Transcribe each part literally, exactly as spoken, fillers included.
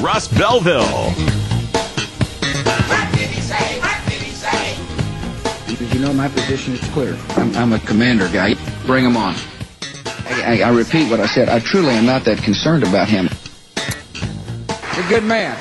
Russ Belville. What did he say? What did he say? You know, my position is clear. I'm, I'm a commander guy. Bring him on. I, I, I repeat what I said. I truly am not that concerned about him. He's a good man.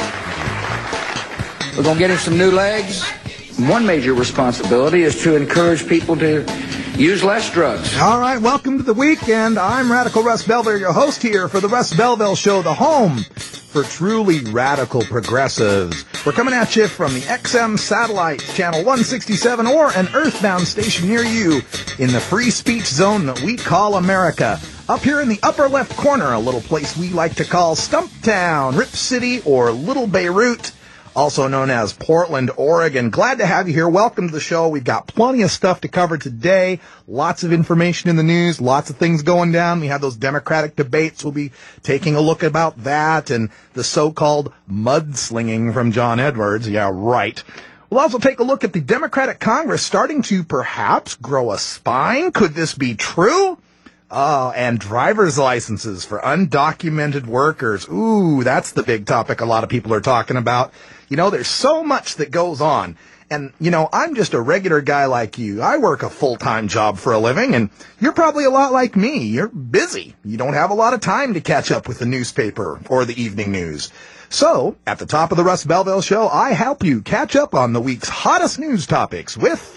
We're going to get him some new legs. One major responsibility is to encourage people to use less drugs. All right, welcome to the weekend. I'm Radical Russ Belville, your host here for the Russ Belville Show, the home for truly radical progressives. We're coming at you from the X M satellite, channel one sixty-seven, or an earthbound station near you in the free speech zone that we call America. Up here in the upper left corner, a little place we like to call Stumptown, Rip City, or Little Beirut, also known as Portland, Oregon. Glad to have you here. Welcome to the show. We've got plenty of stuff to cover today. Lots of information in the news. Lots of things going down. We have those Democratic debates. We'll be taking a look about that and the so-called mudslinging from John Edwards. Yeah, right. We'll also take a look at the Democratic Congress starting to perhaps grow a spine. Could this be true? Oh, and driver's licenses for undocumented workers. Ooh, that's the big topic a lot of people are talking about. You know, there's so much that goes on. And, you know, I'm just a regular guy like you. I work a full-time job for a living, and you're probably a lot like me. You're busy. You don't have a lot of time to catch up with the newspaper or the evening news. So, at the top of the Russ Belville Show, I help you catch up on the week's hottest news topics with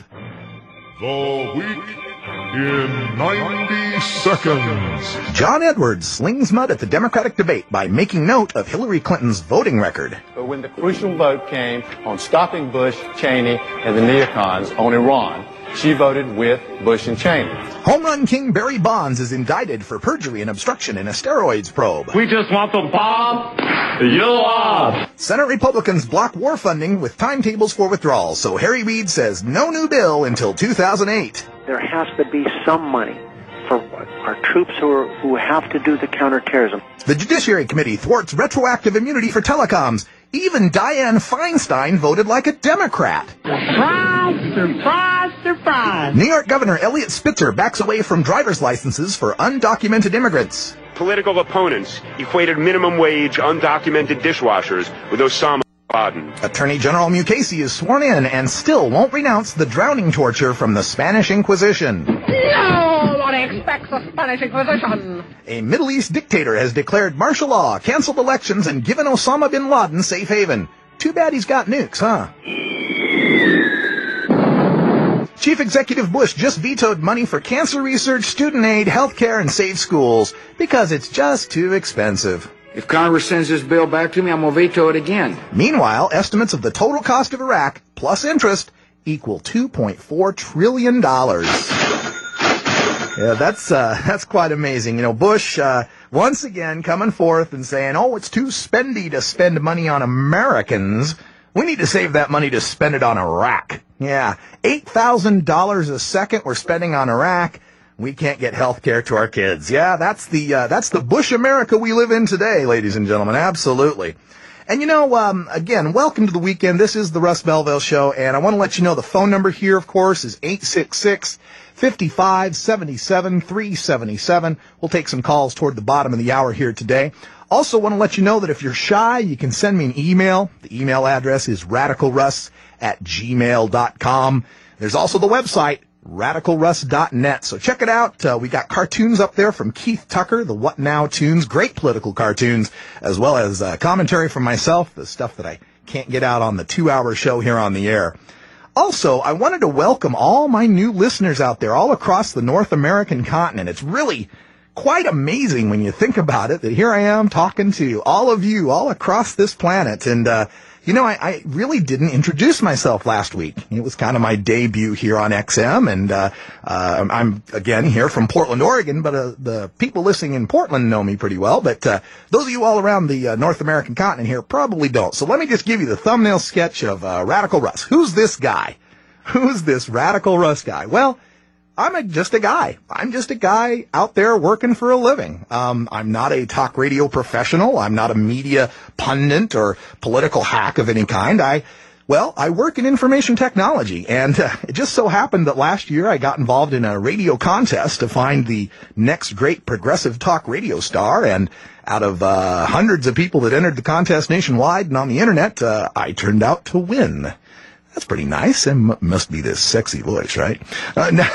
The Week in ninety seconds. John Edwards slings mud at the Democratic debate by making note of Hillary Clinton's voting record. But when the crucial vote came on stopping Bush, Cheney, and the neocons on Iran, she voted with Bush and Cheney. Home run king Barry Bonds is indicted for perjury and obstruction in a steroids probe. We just want the bomb. You are. Senate Republicans block war funding with timetables for withdrawals, so Harry Reid says no new bill until two thousand eight. There has to be some money for our troops who are, who have to do the counterterrorism. The Judiciary Committee thwarts retroactive immunity for telecoms. Even Dianne Feinstein voted like a Democrat. Surprise, surprise, surprise. New York Governor Eliot Spitzer backs away from driver's licenses for undocumented immigrants. Political opponents equated minimum wage undocumented dishwashers with Osama bin Laden. Attorney General Mukasey is sworn in and still won't renounce the drowning torture from the Spanish Inquisition. No one expects the Spanish Inquisition. A Middle East dictator has declared martial law, canceled elections, and given Osama bin Laden safe haven. Too bad he's got nukes, huh? Chief Executive Bush just vetoed money for cancer research, student aid, health care, and safe schools because it's just too expensive. If Congress sends this bill back to me, I'm going to veto it again. Meanwhile, estimates of the total cost of Iraq, plus interest, equal two point four trillion dollars. Yeah, that's uh, that's quite amazing. You know, Bush, uh, once again, coming forth and saying, oh, it's too spendy to spend money on Americans. We need to save that money to spend it on Iraq. Yeah, eight thousand dollars a second we're spending on Iraq. We can't get health care to our kids. Yeah, that's the uh, that's the Bush America we live in today, ladies and gentlemen. Absolutely. And, you know, um, again, welcome to the weekend. This is the Russ Belville Show, and I want to let you know the phone number here, of course, is eight six six, five five seven seven, three seven seven. We'll take some calls toward the bottom of the hour here today. Also want to let you know that if you're shy, you can send me an email. The email address is radicalruss at gmail dot com. There's also the website, radical russ dot net. So check it out. Uh, we got cartoons up there from Keith Tucker, the What Now tunes, great political cartoons, as well as uh, commentary from myself, the stuff that I can't get out on the two-hour show here on the air. Also, I wanted to welcome all my new listeners out there all across the North American continent. It's really quite amazing when you think about it, that here I am talking to all of you all across this planet. And, uh, you know, I, I really didn't introduce myself last week. It was kind of my debut here on X M, and uh, uh, I'm, again, here from Portland, Oregon, but uh, the people listening in Portland know me pretty well, but uh, those of you all around the uh, North American continent here probably don't. So let me just give you the thumbnail sketch of uh, Radical Russ. Who's this guy? Who's this Radical Russ guy? Well, I'm a, just a guy. I'm just a guy out there working for a living. Um, I'm not a talk radio professional. I'm not a media pundit or political hack of any kind. I, well, I work in information technology, and uh, it just so happened that last year I got involved in a radio contest to find the next great progressive talk radio star, and out of uh, hundreds of people that entered the contest nationwide and on the internet, uh, I turned out to win. That's pretty nice. And m- must be this sexy voice, right? Uh, no,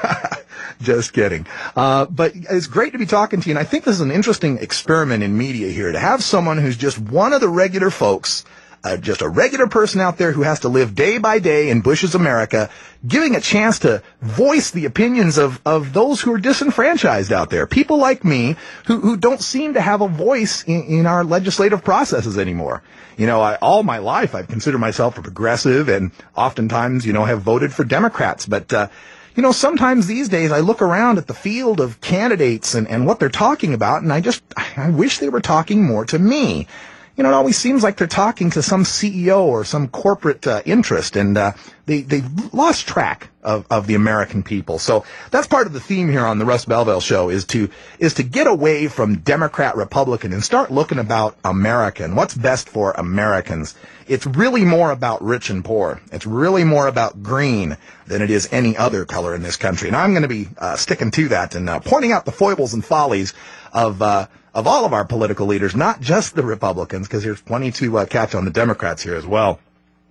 just kidding. Uh, but it's great to be talking to you. And I think this is an interesting experiment in media here, to have someone who's just one of the regular folks, uh, just a regular person out there who has to live day by day in Bush's America, giving a chance to voice the opinions of, of those who are disenfranchised out there. People like me who, who don't seem to have a voice in, in our legislative processes anymore. You know, I, all my life I've considered myself a progressive, and oftentimes, you know, have voted for Democrats. But, uh, you know, sometimes these days I look around at the field of candidates and, and what they're talking about, and I just, I wish they were talking more to me. You know, it always seems like they're talking to some C E O or some corporate uh, interest, and uh, they, they've lost track of, of the American people. So that's part of the theme here on the Russ Belville Show, is to is to get away from Democrat, Republican, and start looking about America and what's best for Americans. It's really more about rich and poor. It's really more about green than it is any other color in this country. And I'm going to be uh, sticking to that and uh, pointing out the foibles and follies of uh of all of our political leaders, not just the Republicans, because there's plenty to uh, catch on the Democrats here as well.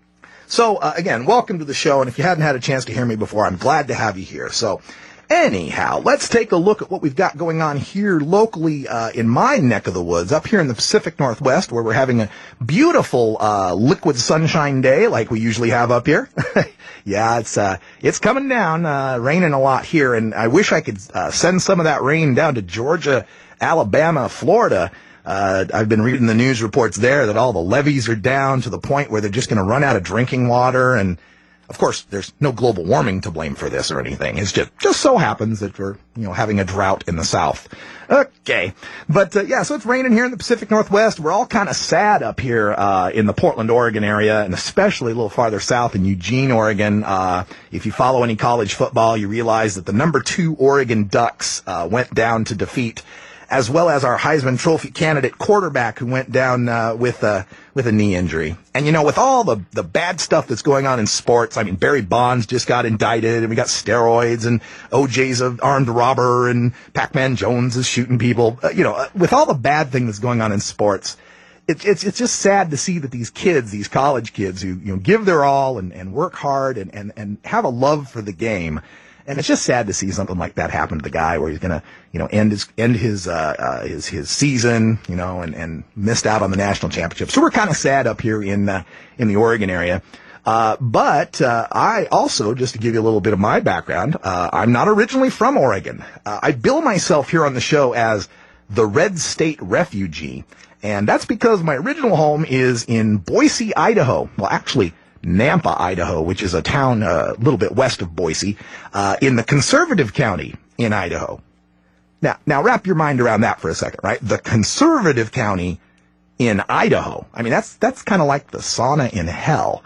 So, uh, again, welcome to the show, and if you hadn't had a chance to hear me before, I'm glad to have you here. So, anyhow, let's take a look at what we've got going on here locally uh, in my neck of the woods, up here in the Pacific Northwest, where we're having a beautiful uh, liquid sunshine day like we usually have up here. Yeah, it's uh, it's coming down, uh, raining a lot here, and I wish I could uh, send some of that rain down to Georgia, Alabama, Florida. Uh, I've been reading the news reports there that all the levees are down to the point where they're just going to run out of drinking water. And of course, there's no global warming to blame for this or anything. It's just, just so happens that we're, you know, having a drought in the South. Okay. But, uh, yeah, so it's raining here in the Pacific Northwest. We're all kind of sad up here, uh, in the Portland, Oregon area, and especially a little farther south in Eugene, Oregon. Uh, if you follow any college football, you realize that the number two Oregon Ducks, uh, went down to defeat, as well as our Heisman Trophy candidate quarterback, who went down uh, with a with a knee injury. And you know, with all the the bad stuff that's going on in sports, I mean, Barry Bonds just got indicted, and we got steroids, and O J's an armed robber, and Pac-Man Jones is shooting people. Uh, you know, uh, with all the bad thing that's going on in sports, it, it's it's just sad to see that these kids, these college kids, who you know give their all and, and work hard and, and and have a love for the game. And it's just sad to see something like that happen to the guy, where he's gonna, you know, end his end his uh, uh his his season, you know, and and missed out on the national championship. So we're kind of sad up here in uh, in the Oregon area. Uh, but uh, I also, just to give you a little bit of my background, uh, I'm not originally from Oregon. Uh, I bill myself here on the show as the Red State Refugee, and that's because my original home is in Boise, Idaho. Well, actually, Nampa, Idaho, which is a town uh, a little bit west of Boise, uh, in the conservative county in Idaho. Now, now wrap your mind around that for a second, right? The conservative county in Idaho. I mean, that's that's kind of like the sauna in hell.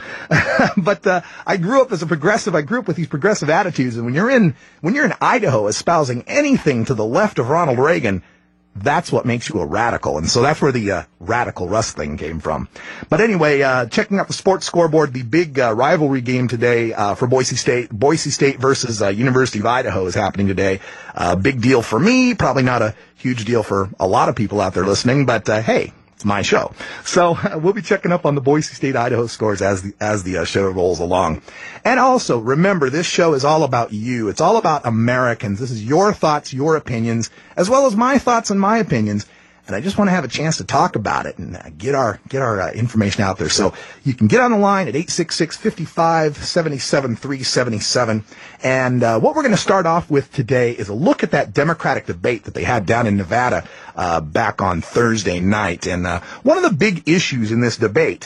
But uh, I grew up as a progressive. I grew up with these progressive attitudes, and when you're in when you're in Idaho, espousing anything to the left of Ronald Reagan, that's what makes you a radical. And so that's where the uh, radical Russ thing came from. But anyway, uh, checking out the sports scoreboard, the big uh, rivalry game today uh, for Boise State, Boise State versus uh, University of Idaho is happening today. Uh, big deal for me, probably not a huge deal for a lot of people out there listening, but uh, hey, it's my show. So uh, we'll be checking up on the Boise State Idaho scores as the as the uh, show rolls along. And also, remember, this show is all about you. It's all about Americans. This is your thoughts, your opinions, as well as my thoughts and my opinions. And I just want to have a chance to talk about it and uh, get our get our uh, information out there. So you can get on the line at eight six six, five five, seven seven three seven seven. And uh, what we're going to start off with today is a look at that Democratic debate that they had down in Nevada uh, back on Thursday night. And uh, one of the big issues in this debate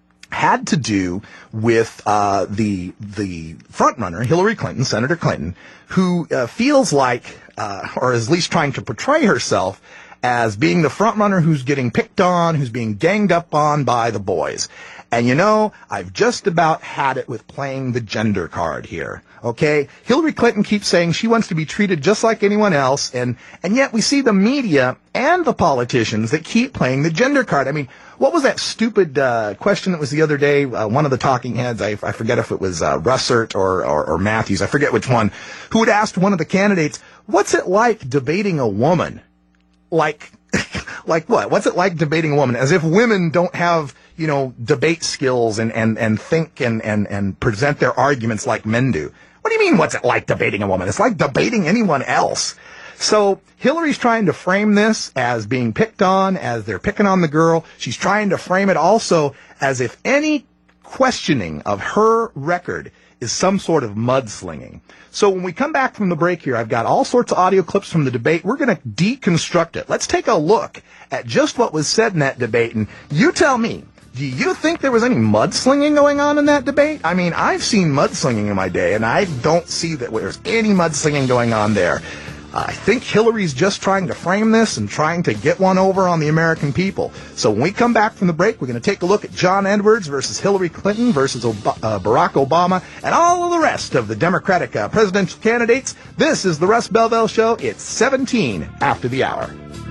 had to do with uh, the the frontrunner, Hillary Clinton, Senator Clinton, who uh, feels like, uh, or is at least trying to portray herself as being the frontrunner who's getting picked on, who's being ganged up on by the boys. And you know, I've just about had it with playing the gender card here. Okay? Hillary Clinton keeps saying she wants to be treated just like anyone else, and, and yet we see the media and the politicians that keep playing the gender card. I mean, what was that stupid uh, question that was the other day? Uh, one of the talking heads, I, I forget if it was uh, Russert or, or, or Matthews, I forget which one, who had asked one of the candidates, what's it like debating a woman? Like, Like what? What's it like debating a woman? As if women don't have, you know, debate skills and, and, and think and, and, and present their arguments like men do. What do you mean, what's it like debating a woman? It's like debating anyone else. So Hillary's trying to frame this as being picked on, as they're picking on the girl. She's trying to frame it also as if any questioning of her record is some sort of mudslinging. So when we come back from the break here, I've got all sorts of audio clips from the debate. We're going to deconstruct it. Let's take a look at just what was said in that debate. And you tell me, do you think there was any mudslinging going on in that debate? I mean, I've seen mudslinging in my day, and I don't see that there's any mudslinging going on there. I think Hillary's just trying to frame this and trying to get one over on the American people. So when we come back from the break, we're going to take a look at John Edwards versus Hillary Clinton versus Ob- uh, Barack Obama and all of the rest of the Democratic uh, presidential candidates. This is the Russ Belville Show. It's seventeen after the hour.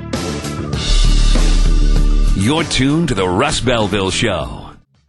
You're tuned to the Russ Belville Show.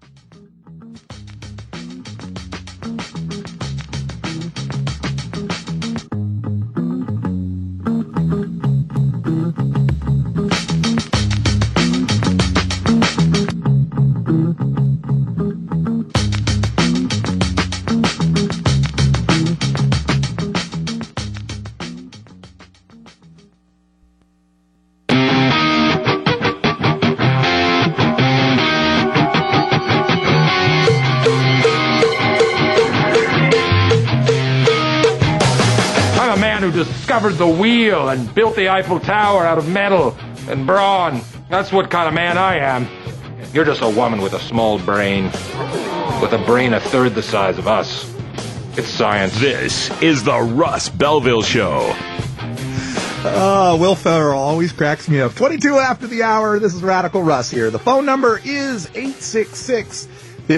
Discovered the wheel and built the Eiffel Tower out of metal and brawn. That's what kind of man I am. You're just a woman with a small brain, with a brain a third the size of us. It's science. This is the Russ Belville Show. Uh, Will Ferrell always cracks me up. twenty-two after the hour. This is Radical Russ here. The phone number is eight six six,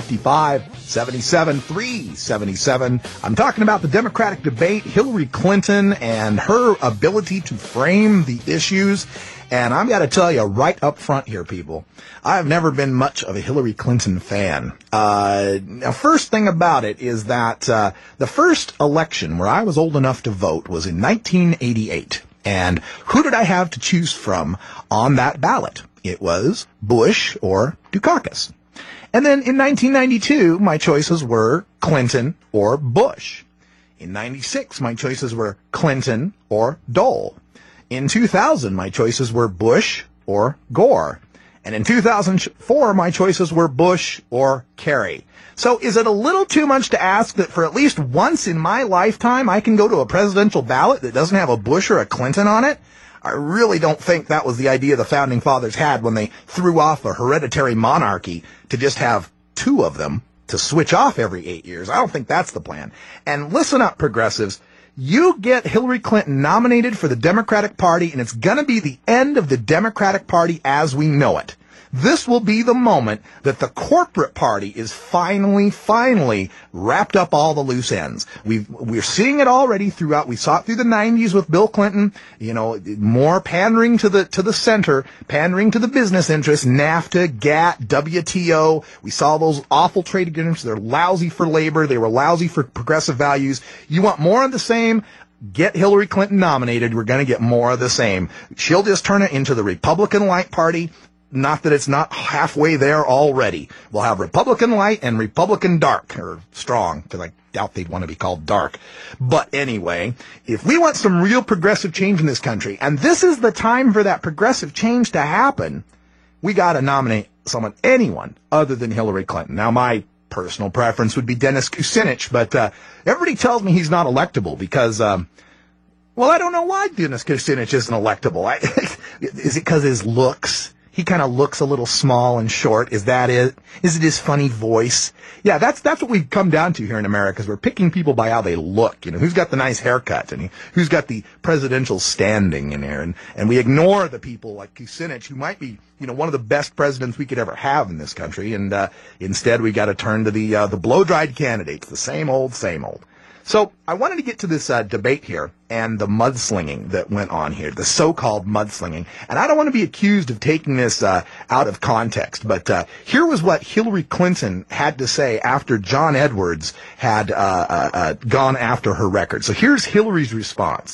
five five seven seven, three seven seven. I'm talking about the Democratic debate, Hillary Clinton and her ability to frame the issues. And I've got to tell you right up front here, people, I've never been much of a Hillary Clinton fan. Uh, now, first thing about it is that uh, the first election where I was old enough to vote was in nineteen eighty-eight. And who did I have to choose from on that ballot? It was Bush or Dukakis. And then in nineteen ninety-two, my choices were Clinton or Bush. In ninety-six, my choices were Clinton or Dole. In two thousand, my choices were Bush or Gore. And in two thousand four, my choices were Bush or Kerry. So is it a little too much to ask that for at least once in my lifetime, I can go to a presidential ballot that doesn't have a Bush or a Clinton on it? I really don't think that was the idea the Founding Fathers had when they threw off a hereditary monarchy to just have two of them to switch off every eight years. I don't think that's the plan. And listen up, progressives. You get Hillary Clinton nominated for the Democratic Party, and it's going to be the end of the Democratic Party as we know it. This will be the moment that the corporate party is finally, finally wrapped up all the loose ends. We've, we're seeing it already throughout. We saw it through the nineties with Bill Clinton, you know, more pandering to the, to the center, pandering to the business interests, NAFTA, GATT, W T O. We saw those awful trade agreements. They're lousy for labor. They were lousy for progressive values. You want more of the same? Get Hillary Clinton nominated. We're going to get more of the same. She'll just turn it into the Republican Light Party. Not that it's not halfway there already. We'll have Republican Light and Republican Dark, or Strong, because I doubt they'd want to be called Dark. But anyway, if we want some real progressive change in this country, and this is the time for that progressive change to happen, we got to nominate someone, anyone, other than Hillary Clinton. Now, my personal preference would be Dennis Kucinich, but uh, everybody tells me he's not electable because, um, well, I don't know why Dennis Kucinich isn't electable. I, is it because his looks? He kind of looks a little small and short. Is that it? Is it his funny voice? Yeah, that's that's what we've come down to here in America, is we're picking people by how they look. You know, who's got the nice haircut and who's got the presidential standing in there. And, and we ignore the people like Kucinich, who might be, you know, one of the best presidents we could ever have in this country. And uh, instead, we got to turn to the uh, the blow-dried candidates, the same old, same old. So I wanted to get to this uh, debate here and the mudslinging that went on here, the so-called mudslinging. And I don't want to be accused of taking this uh, out of context, but uh, here was what Hillary Clinton had to say after John Edwards had uh, uh, uh, gone after her record. So here's Hillary's response.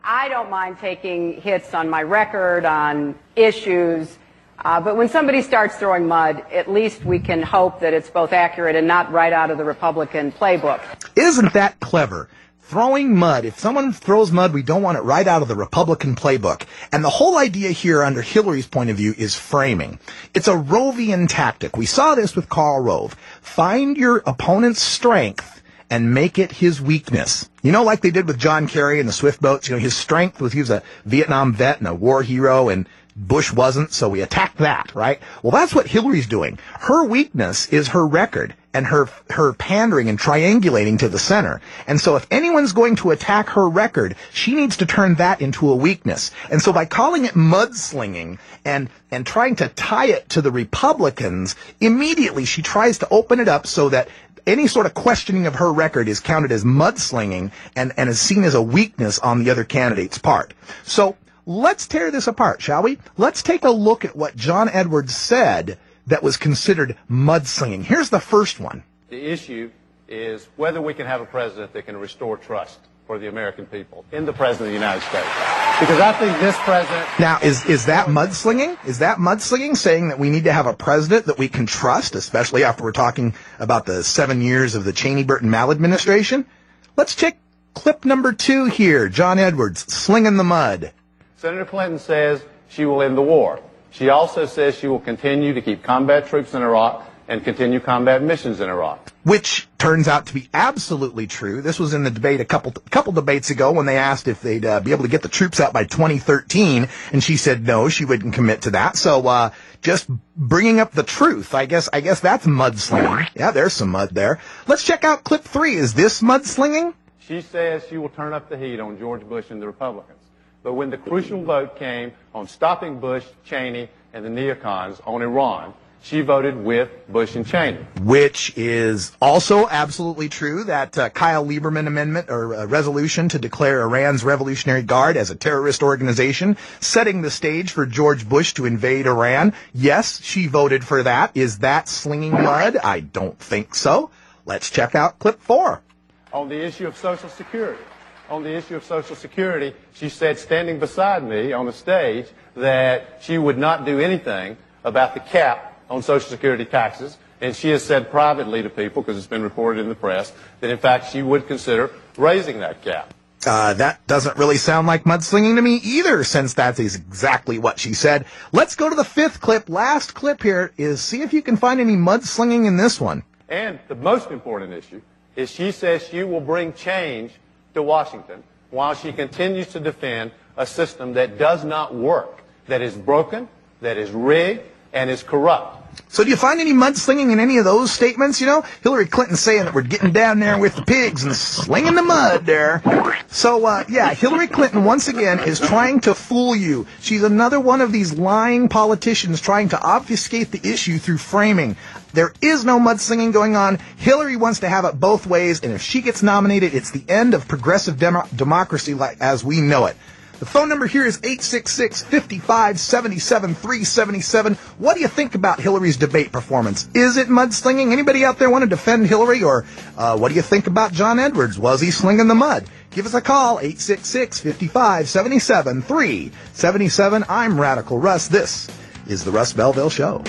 I don't mind taking hits on my record, on issues, uh, but when somebody starts throwing mud, at least we can hope that it's both accurate and not right out of the Republican playbook. Isn't that clever? Throwing mud. If someone throws mud, we don't want it right out of the Republican playbook. And the whole idea here, under Hillary's point of view, is framing. It's a Rovian tactic. We saw this with Karl Rove. Find your opponent's strength and make it his weakness. You know, like they did with John Kerry and the Swift boats, you know, his strength was he was a Vietnam vet and a war hero, and Bush wasn't, so we attacked that, right? Well, that's what Hillary's doing. Her weakness is her record and her her pandering and triangulating to the center. And so if anyone's going to attack her record, she needs to turn that into a weakness. And so by calling it mudslinging and and trying to tie it to the Republicans, immediately she tries to open it up so that any sort of questioning of her record is counted as mudslinging and, and is seen as a weakness on the other candidate's part. So let's tear this apart, shall we? Let's take a look at what John Edwards said that was considered mudslinging. Here's the first one. The issue is whether we can have a president that can restore trust for the American people in the President of the United States. Because I think this president... Now, is, is that mudslinging? Is that mudslinging, saying that we need to have a president that we can trust, especially after we're talking about the seven years of the Cheney-Burton maladministration? Let's check clip number two here. John Edwards, slinging the mud. Senator Clinton says she will end the war. She also says she will continue to keep combat troops in Iraq and continue combat missions in Iraq. Which turns out to be absolutely true. This was in the debate a couple couple debates ago when they asked if they'd uh, be able to get the troops out by twenty thirteen, and she said no, she wouldn't commit to that. So uh, just bringing up the truth, I guess I guess that's mudslinging. Yeah, there's some mud there. Let's check out clip three. Is this mudslinging? She says she will turn up the heat on George Bush and the Republicans. But when the crucial vote came on stopping Bush, Cheney, and the neocons on Iran, she voted with Bush and Cheney. Which is also absolutely true, that uh, Kyle Lieberman amendment or uh, resolution to declare Iran's Revolutionary Guard as a terrorist organization, setting the stage for George Bush to invade Iran. Yes, she voted for that. Is that slinging mud? I don't think so. Let's check out clip four. On the issue of Social Security. On the issue of Social Security, she said, standing beside me on the stage, that she would not do anything about the cap on Social Security taxes, and she has said privately to people, because it's been reported in the press, that in fact she would consider raising that cap. Uh, that doesn't really sound like mudslinging to me either, since that is exactly what she said. Let's go to the fifth clip. Last clip here is see if you can find any mudslinging in this one. And the most important issue is she says she will bring change to Washington while she continues to defend a system that does not work, that is broken, that is rigged, and is corrupt. So do you find any mudslinging in any of those statements? You know, Hillary Clinton saying that we're getting down there with the pigs and slinging the mud there. So, uh, yeah, Hillary Clinton, once again, is trying to fool you. She's another one of these lying politicians trying to obfuscate the issue through framing. There is no mudslinging going on. Hillary wants to have it both ways, and if she gets nominated, it's the end of progressive demo- democracy like, as we know it. The phone number here is eight six six, five five seven seven, three seven seven. What do you think about Hillary's debate performance? Is it mudslinging? Anybody out there want to defend Hillary? Or uh, what do you think about John Edwards? Was he slinging the mud? Give us a call, eight six six, five five seven seven, three seven seven. I'm Radical Russ. This is the Russ Belville Show.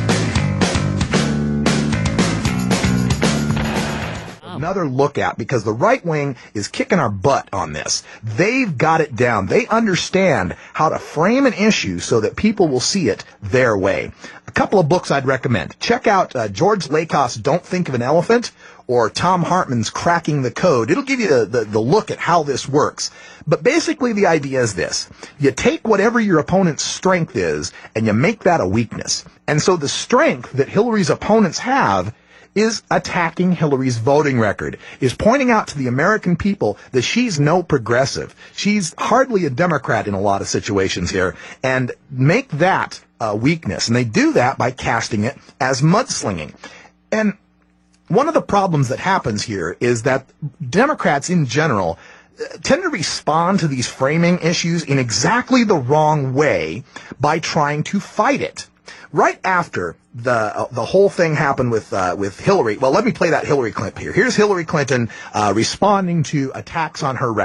Another look at, because the right wing is kicking our butt on this. They've got it down. They understand how to frame an issue so that people will see it their way. A couple of books I'd recommend. Check out uh, George Lakoff's Don't Think of an Elephant or Tom Hartman's Cracking the Code. It'll give you the, the, the look at how this works. But basically the idea is this. You take whatever your opponent's strength is and you make that a weakness. And so the strength that Hillary's opponents have is attacking Hillary's voting record, is pointing out to the American people that she's no progressive. She's hardly a Democrat in a lot of situations here, and make that a weakness. And they do that by casting it as mudslinging. And one of the problems that happens here is that Democrats in general tend to respond to these framing issues in exactly the wrong way by trying to fight it. Right after the uh, the whole thing happened with uh, with Hillary, well, let me play that Hillary clip here. Here's Hillary Clinton uh, responding to attacks on her record.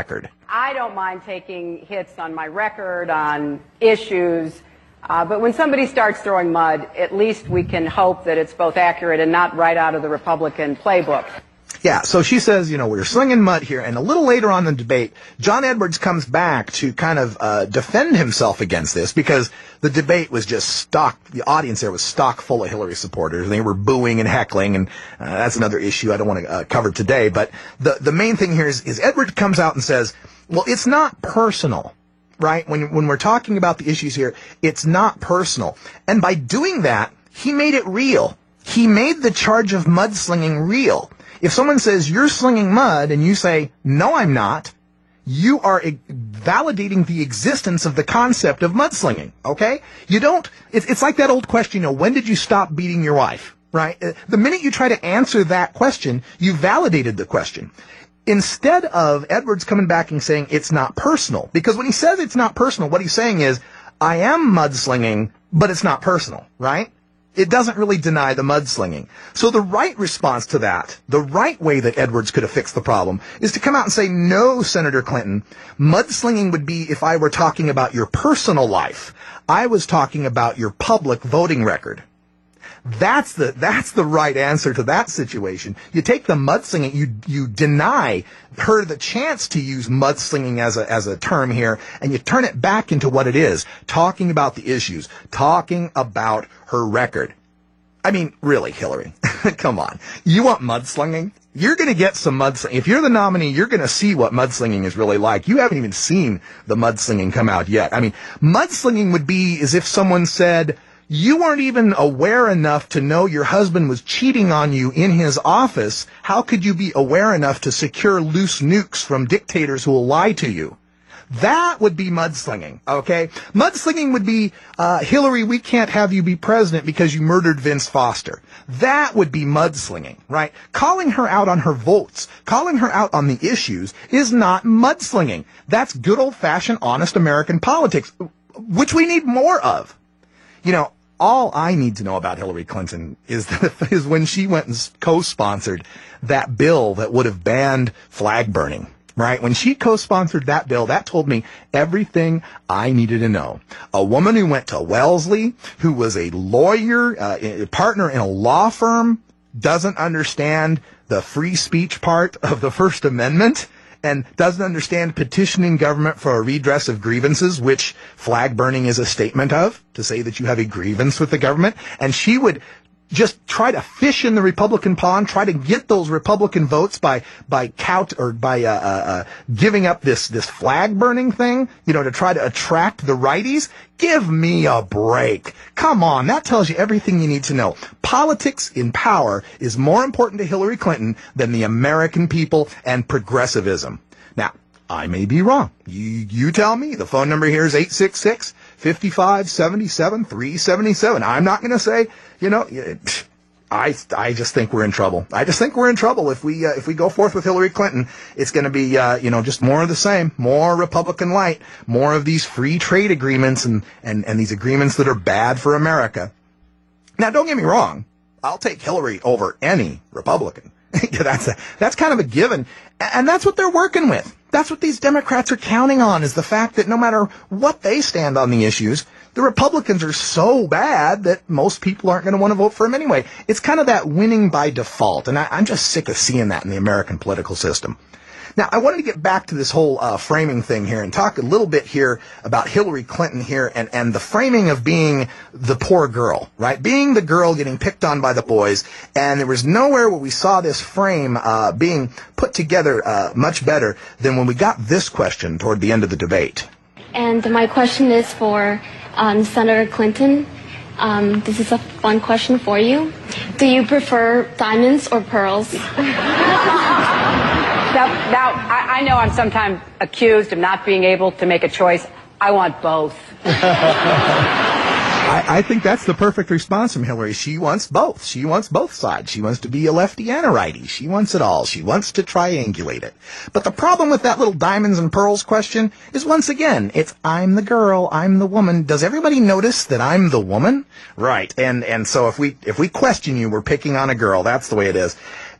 I don't mind taking hits on my record, on issues, uh, but when somebody starts throwing mud, at least we can hope that it's both accurate and not right out of the Republican playbook. Yeah, so she says, you know, we're slinging mud here, and a little later on in the debate, John Edwards comes back to kind of uh, defend himself against this, because the debate was just stock, the audience there was stock full of Hillary supporters, and they were booing and heckling, and uh, that's another issue I don't want to uh, cover today, but the, the main thing here is, is Edwards comes out and says, well, it's not personal, right? When, when we're talking about the issues here, it's not personal. And by doing that, he made it real. He made the charge of mudslinging real. If someone says, you're slinging mud, and you say, no, I'm not, you are e- validating the existence of the concept of mudslinging, okay? You don't, it's, it's like that old question, you know, when did you stop beating your wife, right? The minute you try to answer that question, you validated the question. Instead of Edwards coming back and saying it's not personal, because when he says it's not personal, what he's saying is, I am mudslinging, but it's not personal, right? It doesn't really deny the mudslinging. So the right response to that, the right way that Edwards could have fixed the problem, is to come out and say, no, Senator Clinton, mudslinging would be if I were talking about your personal life. I was talking about your public voting record. That's the, that's the right answer to that situation. You take the mudslinging, you, you deny her the chance to use mudslinging as a, as a term here, and you turn it back into what it is, talking about the issues, talking about her record. I mean, really, Hillary, come on. You want mudslinging? You're going to get some mudslinging. If you're the nominee, you're going to see what mudslinging is really like. You haven't even seen the mudslinging come out yet. I mean, mudslinging would be as if someone said, you weren't even aware enough to know your husband was cheating on you in his office. How could you be aware enough to secure loose nukes from dictators who will lie to you? That would be mudslinging, okay? Mudslinging would be, uh, Hillary, we can't have you be president because you murdered Vince Foster. That would be mudslinging, right? Calling her out on her votes, calling her out on the issues is not mudslinging. That's good old-fashioned, honest American politics, which we need more of. You know, all I need to know about Hillary Clinton is that, is when she went and co-sponsored that bill that would have banned flag burning, right? When she co-sponsored that bill, that told me everything I needed to know. A woman who went to Wellesley, who was a lawyer, uh, a partner in a law firm, doesn't understand the free speech part of the First Amendment, and doesn't understand petitioning government for a redress of grievances, which flag burning is a statement of, to say that you have a grievance with the government. And she would just try to fish in the Republican pond, try to get those Republican votes by by count or by uh, uh, giving up this this flag burning thing, you know, to try to attract the righties. Give me a break. Come on, that tells you everything you need to know. Politics in power is more important to Hillary Clinton than the American people and progressivism. Now, I may be wrong. You you tell me. The phone number here is eight six six, five five seven seven, three seven seven. I'm not going to say, you know, I I just think we're in trouble. I just think we're in trouble if we uh, if we go forth with Hillary Clinton. It's going to be uh, you know, just more of the same, more Republican light, more of these free trade agreements and and and these agreements that are bad for America. Now, don't get me wrong. I'll take Hillary over any Republican. that's a, that's kind of a given, and that's what they're working with. That's what these Democrats are counting on, is the fact that no matter what they stand on the issues, the Republicans are so bad that most people aren't going to want to vote for them anyway. It's kind of that winning by default, and I, I'm just sick of seeing that in the American political system. Now, I wanted to get back to this whole uh, framing thing here and talk a little bit here about Hillary Clinton here and, and the framing of being the poor girl, right? Being the girl getting picked on by the boys. And there was nowhere where we saw this frame uh, being put together uh, much better than when we got this question toward the end of the debate. And my question is for um, Senator Clinton. Um, this is a fun question for you. Do you prefer diamonds or pearls? Now, now I, I know I'm sometimes accused of not being able to make a choice. I want both. I, I think that's the perfect response from Hillary. She wants both. She wants both sides. She wants to be a lefty and a righty. She wants it all. She wants to triangulate it. But the problem with that little diamonds and pearls question is, once again, it's I'm the girl, I'm the woman. Does everybody notice that I'm the woman? Right. And and so if we if we question you, we're picking on a girl. That's the way it is.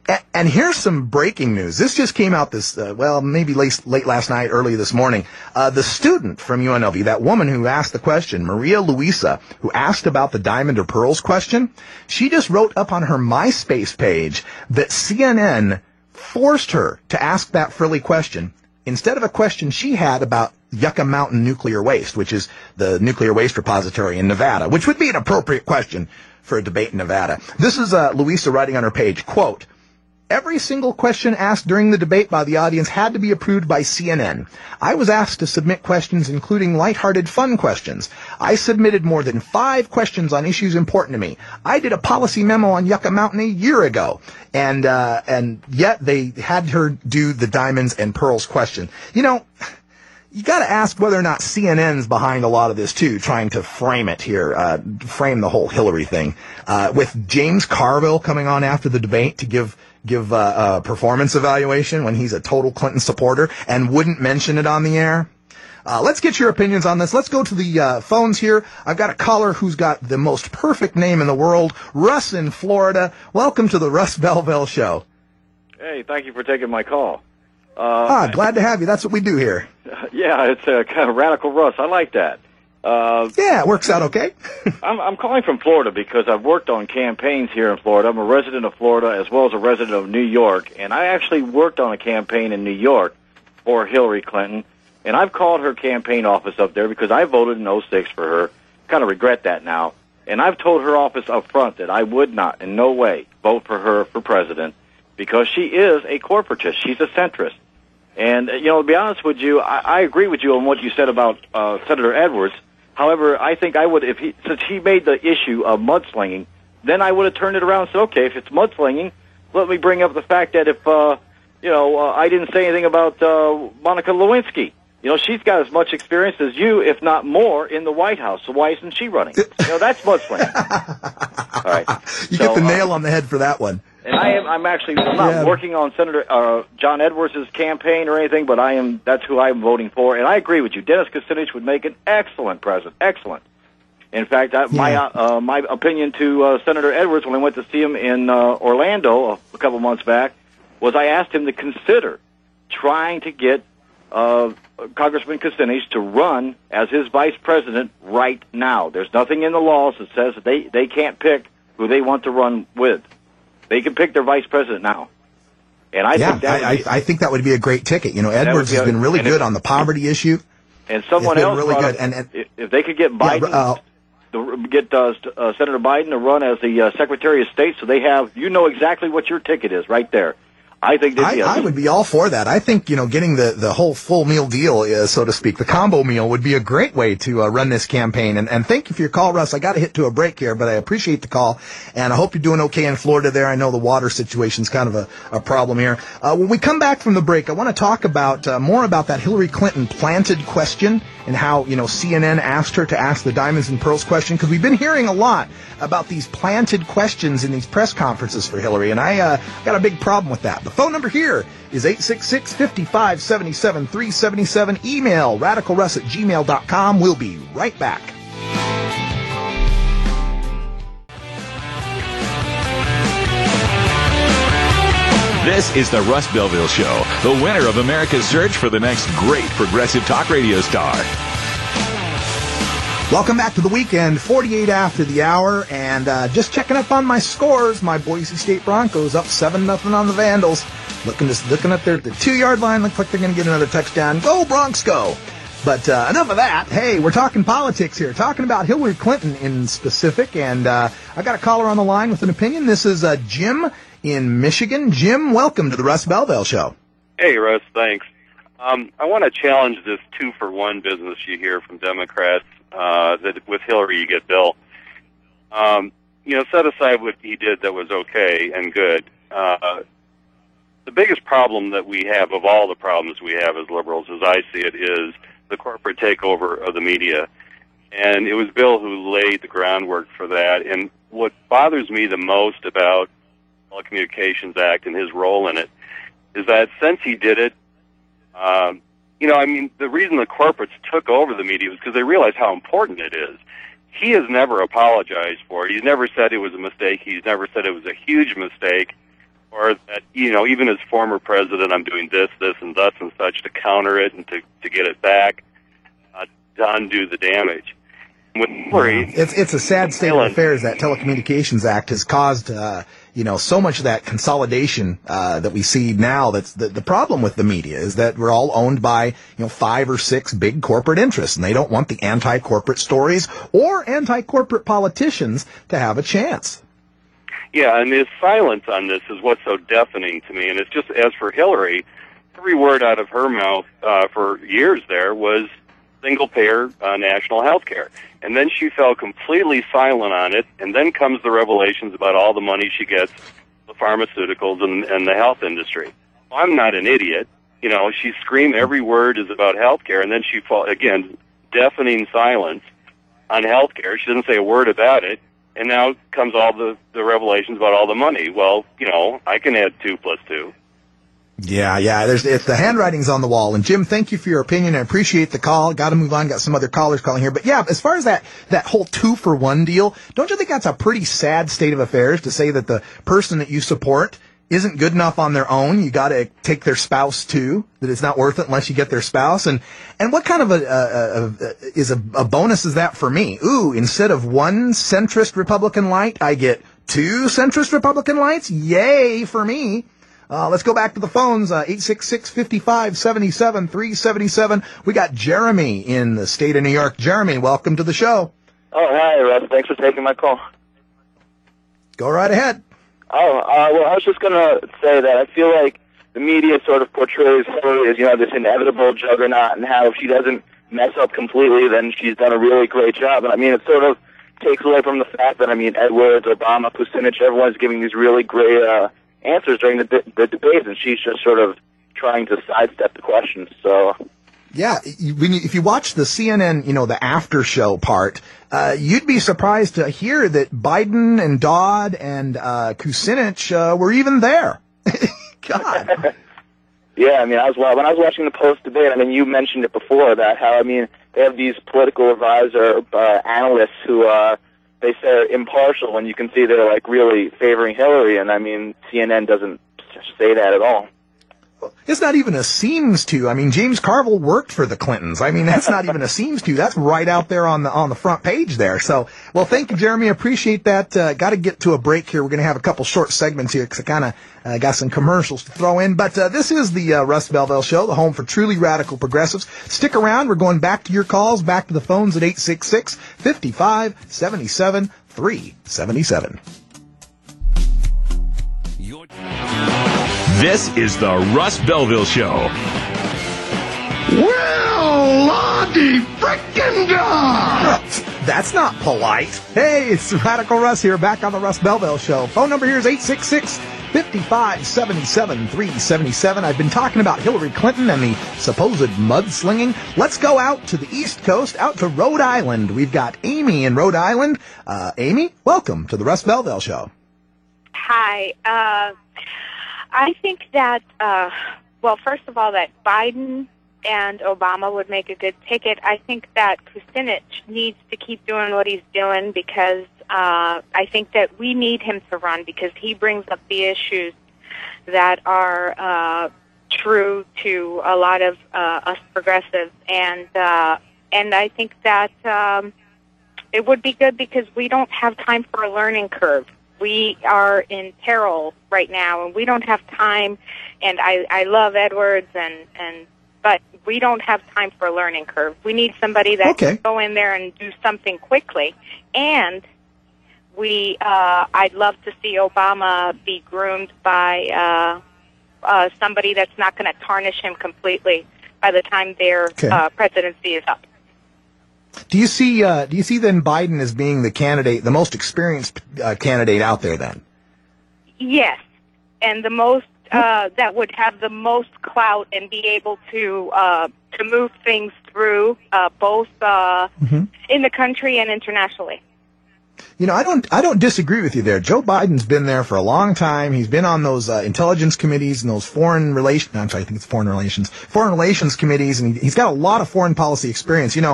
And, and here's some breaking news. This just came out this, uh, well, maybe late, late last night, early this morning. Uh, the student from U N L V, that woman who asked the question, Maria Luisa, who asked about the diamond or pearls question, she just wrote up on her MySpace page that C N N forced her to ask that frilly question instead of a question she had about Yucca Mountain nuclear waste, which is the nuclear waste repository in Nevada, which would be an appropriate question for a debate in Nevada. This is uh, Luisa writing on her page, quote, every single question asked during the debate by the audience had to be approved by C N N. I was asked to submit questions including lighthearted fun questions. I submitted more than five questions on issues important to me. I did a policy memo on Yucca Mountain a year ago, and uh, and yet they had her do the diamonds and pearls question. You know, you got to ask whether or not C N N's behind a lot of this too, trying to frame it here, uh, frame the whole Hillary thing, uh, with James Carville coming on after the debate to give give uh, a performance evaluation when he's a total Clinton supporter and wouldn't mention it on the air. Uh, let's get your opinions on this. Let's go to the uh, phones here. I've got a caller who's got the most perfect name in the world, Russ in Florida. Welcome to the Russ Belville Show. Hey, thank you for taking my call. Uh, ah, glad to have you. That's what we do here. Yeah, it's a kind of radical Russ. I like that. Uh, yeah, it works out okay. I'm, I'm calling from Florida because I've worked on campaigns here in Florida. I'm a resident of Florida as well as a resident of New York, and I actually worked on a campaign in New York for Hillary Clinton, and I've called her campaign office up there because I voted in oh six for her. Kind of regret that now. And I've told her office up front that I would not in no way vote for her for president because she is a corporatist. She's a centrist. And, you know, to be honest with you, I, I agree with you on what you said about uh, Senator Edwards. However, I think I would, if he, since he made the issue of mudslinging, then I would have turned it around and said, okay, if it's mudslinging, let me bring up the fact that if, uh, you know, uh, I didn't say anything about uh, Monica Lewinsky. You know, she's got as much experience as you, if not more, in the White House. So why isn't she running? You know, that's mudslinging. All right. You so, get the nail uh, on the head for that one. And I am, I'm actually, I'm not Yeah. working on Senator uh, John Edwards' campaign or anything, but I am, that's who I'm voting for. And I agree with you. Dennis Kucinich would make an excellent president. Excellent. In fact, I, my uh, my opinion to uh, Senator Edwards when I went to see him in uh, Orlando a, a couple months back was I asked him to consider trying to get uh, Congressman Kucinich to run as his vice president right now. There's nothing in the laws that says that they, they can't pick who they want to run with. They can pick their vice president now. And I yeah, think that I, would be, I, I think that would be a great ticket. You know, That Edwards would be has a- been really and good if- on the poverty issue. and someone It's been else really brought good. up- And, and if- if they could get Biden, uh, to get uh, st- uh, Senator Biden to run as the uh, Secretary of State, so they have, you know exactly what your ticket is right there. I think they'd be I, a- I would be all for that. I think, you know, getting the, the whole full meal deal, uh, so to speak, the combo meal would be a great way to uh, run this campaign. And, and thank you for your call, Russ. I got to hit to a break here, but I appreciate the call. And I hope you're doing okay in Florida there. I know the water situation's kind of a, a problem here. Uh, when we come back from the break, I want to talk about uh, more about that Hillary Clinton planted question and how, you know, C N N asked her to ask the diamonds and pearls question, because we've been hearing a lot about these planted questions in these press conferences for Hillary, and I uh, got a big problem with that. The phone number here is eight six six, five five seven seven, three seven seven. Email radicalruss at gmail dot com. We'll be right back. This is the Russ Belville Show, the winner of America's search for the next great progressive talk radio star. Welcome back to the weekend, forty-eight after the hour, and uh, just checking up on my scores. My Boise State Broncos up seven nothing on the Vandals. Looking just looking up there at the two-yard line, looks like they're going to get another touchdown. Go Bronx, go! But uh, enough of that. Hey, we're talking politics here, talking about Hillary Clinton in specific, and uh, I got a caller on the line with an opinion. This is uh, Jim in Michigan. Jim, welcome to the Russ Belville Show. Hey, Russ, thanks. Um, I want to challenge this two-for-one business you hear from Democrats, uh, that with Hillary you get Bill. Um, you know, set aside what he did that was okay and good. Uh, the biggest problem that we have, of all the problems we have as liberals, as I see it, is the corporate takeover of the media. And it was Bill who laid the groundwork for that. And what bothers me the most about the Telecommunications Act and his role in it is that since he did it, um, you know, I mean, the reason the corporates took over the media was because they realized how important it is. He has never apologized for it. He's never said it was a mistake. He's never said it was a huge mistake. or that, you know, even as former president, I'm doing this, this, and thus and such to counter it and to, to get it back, uh, to undo the damage. With Hillary, it's it's a sad state of affairs. That Telecommunications Act has caused, uh, you know, so much of that consolidation uh, that we see now. That's the, the problem with the media is that we're all owned by, you know, five or six big corporate interests, and they don't want the anti-corporate stories or anti-corporate politicians to have a chance. Yeah, and his silence on this is what's so deafening to me. And it's just, as for Hillary, every word out of her mouth uh, for years there was single-payer uh, national health care. And then she fell completely silent on it, and then comes the revelations about all the money she gets the pharmaceuticals and, and the health industry. Well, I'm not an idiot. You know, she screamed every word is about health care, and then she fall again, deafening silence on health care. She doesn't say a word about it, and now comes all the, the revelations about all the money. Well, you know, I can add two plus two. Yeah, yeah. There's it's the handwriting's on the wall. And Jim, thank you for your opinion. I appreciate the call. Got to move on. Got some other callers calling here. But yeah, as far as that that whole two for one deal, don't you think that's a pretty sad state of affairs to say that the person that you support isn't good enough on their own? You got to take their spouse too. That it's not worth it unless you get their spouse. And and what kind of a, a, a is a, a bonus is that for me? Ooh, instead of one centrist Republican light, I get two centrist Republican lights. Yay for me. Uh, let's go back to the phones, uh, eight six six, five five seven seven, three seven seven. We got Jeremy in the state of New York. Jeremy, welcome to the show. Oh, hi, Russ. Thanks for taking my call. Go right ahead. Oh, uh, well, I was just going to say that I feel like the media sort of portrays her as, you know, this inevitable juggernaut, and how if she doesn't mess up completely, then she's done a really great job. And, I mean, it sort of takes away from the fact that, I mean, Edwards, Obama, Kucinich, everyone's giving these really great uh answers during the, de- the debates, and she's just sort of trying to sidestep the questions. So, yeah, you, when you, if you watch the C N N, you know, the after show part, uh, you'd be surprised to hear that Biden and Dodd and uh, Kucinich uh, were even there. God. Yeah, I mean, I was when I was watching the post debate. I mean, you mentioned it before that how I mean they have these political advisor uh, analysts who uh they say are impartial, when you can see they're like really favoring Hillary, and I mean C N N doesn't say that at all. It's not even a seems to. I mean, James Carville worked for the Clintons. I mean, that's not even a seems to. That's right out there on the on the front page there. So, well, thank you, Jeremy. Appreciate that. Uh, got to get to a break here. We're going to have a couple short segments here because I kind of uh, got some commercials to throw in. But uh, this is the uh, Russ Belville Show, the home for truly radical progressives. Stick around. We're going back to your calls, back to the phones at eight six six, five five seven seven, three seven seven. This is the Russ Belville Show. Well, Lottie frickin' da! That's not polite. Hey, it's Radical Russ here, back on the Russ Belville Show. Phone number here is eight six six, five five seven seven, three seven seven. I've been talking about Hillary Clinton and the supposed mudslinging. Let's go out to the East Coast, out to Rhode Island. We've got Amy in Rhode Island. Uh, Amy, welcome to the Russ Belville Show. Hi. Uh... I think that, uh, well, first of all, that Biden and Obama would make a good ticket. I think that Kucinich needs to keep doing what he's doing because uh, I think that we need him to run because he brings up the issues that are uh, true to a lot of uh, us progressives. And, uh, and I think that um, it would be good because we don't have time for a learning curve. We are in peril right now, and we don't have time. And I, I love Edwards, and, and but we don't have time for a learning curve. We need somebody that okay. can go in there and do something quickly. And we, uh, I'd love to see Obama be groomed by uh, uh, somebody that's not going to tarnish him completely by the time their okay. uh, presidency is up. Do you see? Uh, do you see then Biden as being the candidate, the most experienced uh, candidate out there? Then, yes, and the most uh, that would have the most clout and be able to uh, to move things through uh, both uh, mm-hmm. in the country and internationally. You know, I don't, I don't disagree with you there. Joe Biden's been there for a long time. He's been on those uh, intelligence committees and those foreign relations. I'm sorry, I think it's foreign relations, foreign relations committees, and he, he's got a lot of foreign policy experience. You know,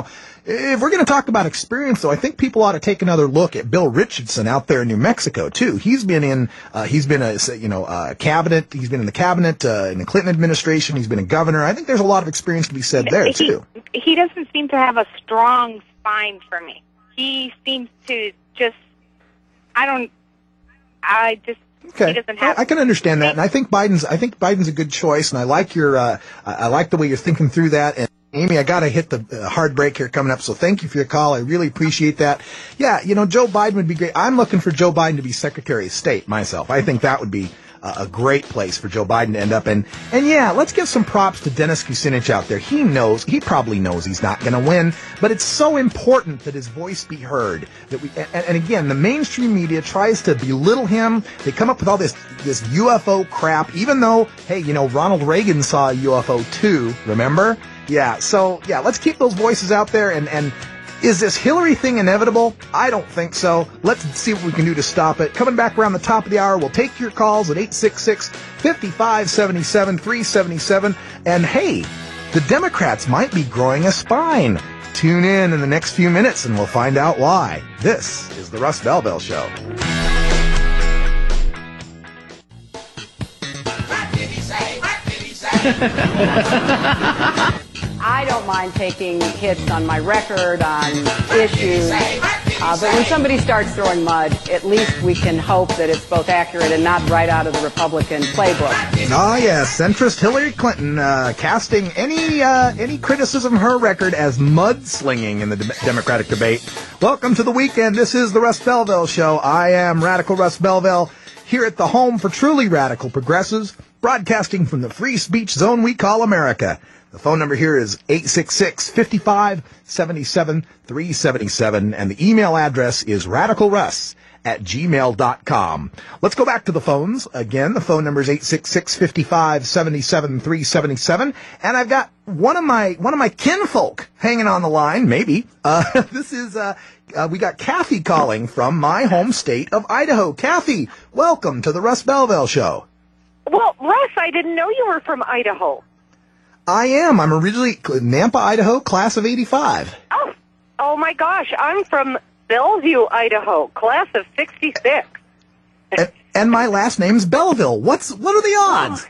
if we're going to talk about experience, though, I think people ought to take another look at Bill Richardson out there in New Mexico too. He's been in, uh, he's been a, you know, uh, cabinet. He's been in the cabinet uh, in the Clinton administration. He's been a governor. I think there's a lot of experience to be said there he, too. He doesn't seem to have a strong spine for me. He seems to just, I don't, I just. Okay, he doesn't have I, I can understand that, and I think Biden's. I think Biden's a good choice, and I like your. Uh, I, I like the way you're thinking through that. And Amy, I got to hit the uh, hard break here coming up, so thank you for your call. I really appreciate that. Yeah, you know, Joe Biden would be great. I'm looking for Joe Biden to be Secretary of State myself. I think that would be uh, a great place for Joe Biden to end up. And and yeah, let's give some props to Dennis Kucinich out there. He knows, he probably knows he's not going to win, but it's so important that his voice be heard. That we and, and again, the mainstream media tries to belittle him. They come up with all this this U F O crap, even though, hey, you know, Ronald Reagan saw a U F O too. Remember? Yeah, so, yeah, let's keep those voices out there, and, and is this Hillary thing inevitable? I don't think so. Let's see what we can do to stop it. Coming back around the top of the hour, we'll take your calls at eight six six, five five seven seven, three seven seven, and hey, the Democrats might be growing a spine. Tune in in the next few minutes, and we'll find out why. This is the Russ Belville Show. What did he say? What did he say? I don't mind taking hits on my record, on issues, uh, but when somebody starts throwing mud, at least we can hope that it's both accurate and not right out of the Republican playbook. Ah, yes, centrist Hillary Clinton uh, casting any uh, any criticism of her record as mudslinging in the de- Democratic debate. Welcome to the weekend. This is the Russ Belville Show. I am Radical Russ Belville, here at the home for truly radical progressives, broadcasting from the free speech zone we call America. The phone number here is eight six six, five five seven seven, three seven seven, and the email address is radicalruss at gmail dot com. Let's go back to the phones. Again, the phone number is eight six six, five five seven seven, three seven seven, and I've got one of my one of my kinfolk hanging on the line, maybe. Uh, this is, uh, uh, we got Kathy calling from my home state of Idaho. Kathy, welcome to the Russ Belville Show. Well, Russ, I didn't know you were from Idaho. I am. I'm originally Nampa, Idaho, class of eighty-five. Oh, oh my gosh. I'm from Bellevue, Idaho, class of sixty-six. And, and my last name's Belville. What's what are the odds?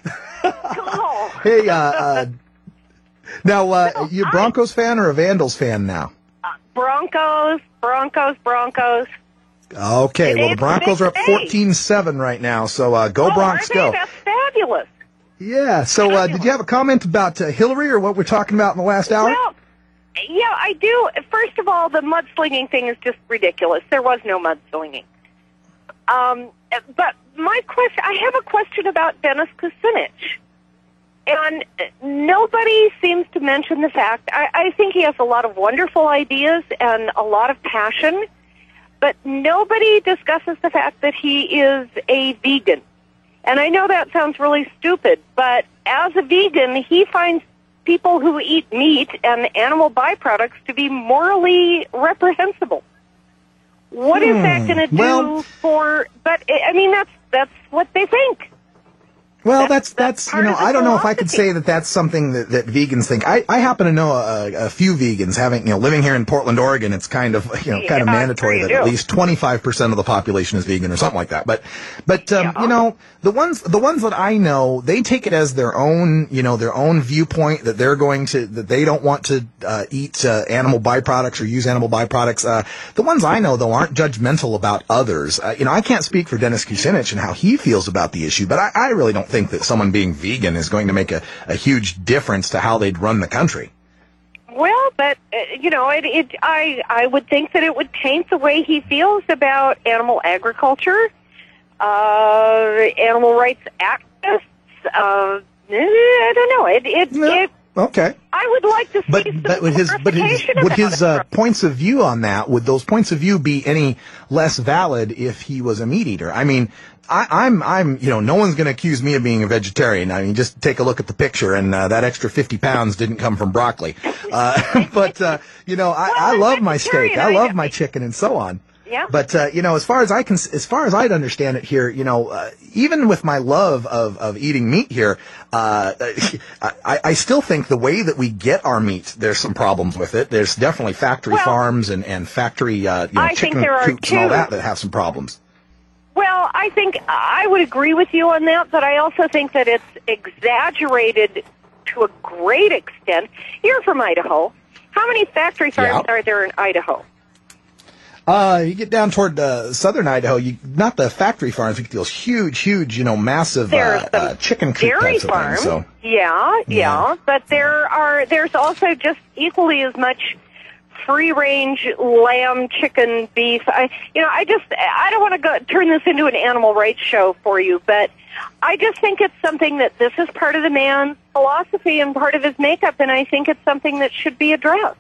Oh. Hey, uh, uh, now, uh, you a Broncos fan or a Vandals fan now? Uh, Broncos, Broncos, Broncos. Okay, It well, the is Broncos are up big. fourteen seven right now, so uh, go oh, Bronx, are they? go. That's fabulous. Yeah, so uh, did you have a comment about uh, Hillary or what we're talking about in the last hour? Well, yeah, I do. First of all, the mudslinging thing is just ridiculous. There was no mudslinging. Um, but my question, I have a question about Dennis Kucinich. And nobody seems to mention the fact, I, I think he has a lot of wonderful ideas and a lot of passion, but nobody discusses the fact that he is a vegan. And I know that sounds really stupid, but as a vegan, he finds people who eat meat and animal byproducts to be morally reprehensible. What hmm. is that going to do well, for, but I mean, that's, that's what they think. Well, that's, that's, that's you know, part of the I don't know if I could philosophy. say that that's something that, that vegans think. I, I happen to know a, a few vegans having, you know, living here in Portland, Oregon, it's kind of, you know, kind of Yeah, mandatory sure that you at do. least twenty-five percent of the population is vegan or something like that. But, but, um, you know, the ones, the ones that I know, they take it as their own, you know, their own viewpoint that they're going to, that they don't want to, uh, eat, uh, animal byproducts or use animal byproducts. Uh, the ones I know, though, aren't judgmental about others. Uh, you know, I can't speak for Dennis Kucinich and how he feels about the issue, but I, I really don't think that someone being vegan is going to make a, a huge difference to how they'd run the country. Well, but, uh, you know, it, it, I, I would think that it would taint the way he feels about animal agriculture, uh, animal rights activists, uh, I don't know. It, it, No. it, Okay. I would like to see But some but would his but his clarification would about his it. uh, points of view on that, would those points of view be any less valid if he was a meat eater? I mean, I, I'm I'm you know no one's going to accuse me of being a vegetarian. I mean, just take a look at the picture, and uh, that extra fifty pounds didn't come from broccoli. Uh, but uh, you know, I, I love my steak, I love my chicken, and so on. Yeah. But uh, you know, as far as I can, as far as I'd understand it here, you know, uh, even with my love of, of eating meat here, uh, I, I still think the way that we get our meat, there's some problems with it. There's definitely factory Well, farms and and factory uh, you know, I think chicken there are coops and all too. that that have some problems. Well, I think I would agree with you on that, but I also think that it's exaggerated to a great extent. You're from Idaho. How many factory farms Yeah. are there in Idaho? Uh, you get down toward uh, southern Idaho, you not the factory farms, you get those huge, huge, you know, massive There's uh, some uh, chicken coop Dairy types of farms, things. So. yeah, yeah, Yeah. but there are there's also just equally as much free range lamb, chicken, beef. I, you know, I just I don't want to go turn this into an animal rights show for you, but I just think it's something that this is part of the man's philosophy and part of his makeup, and I think it's something that should be addressed.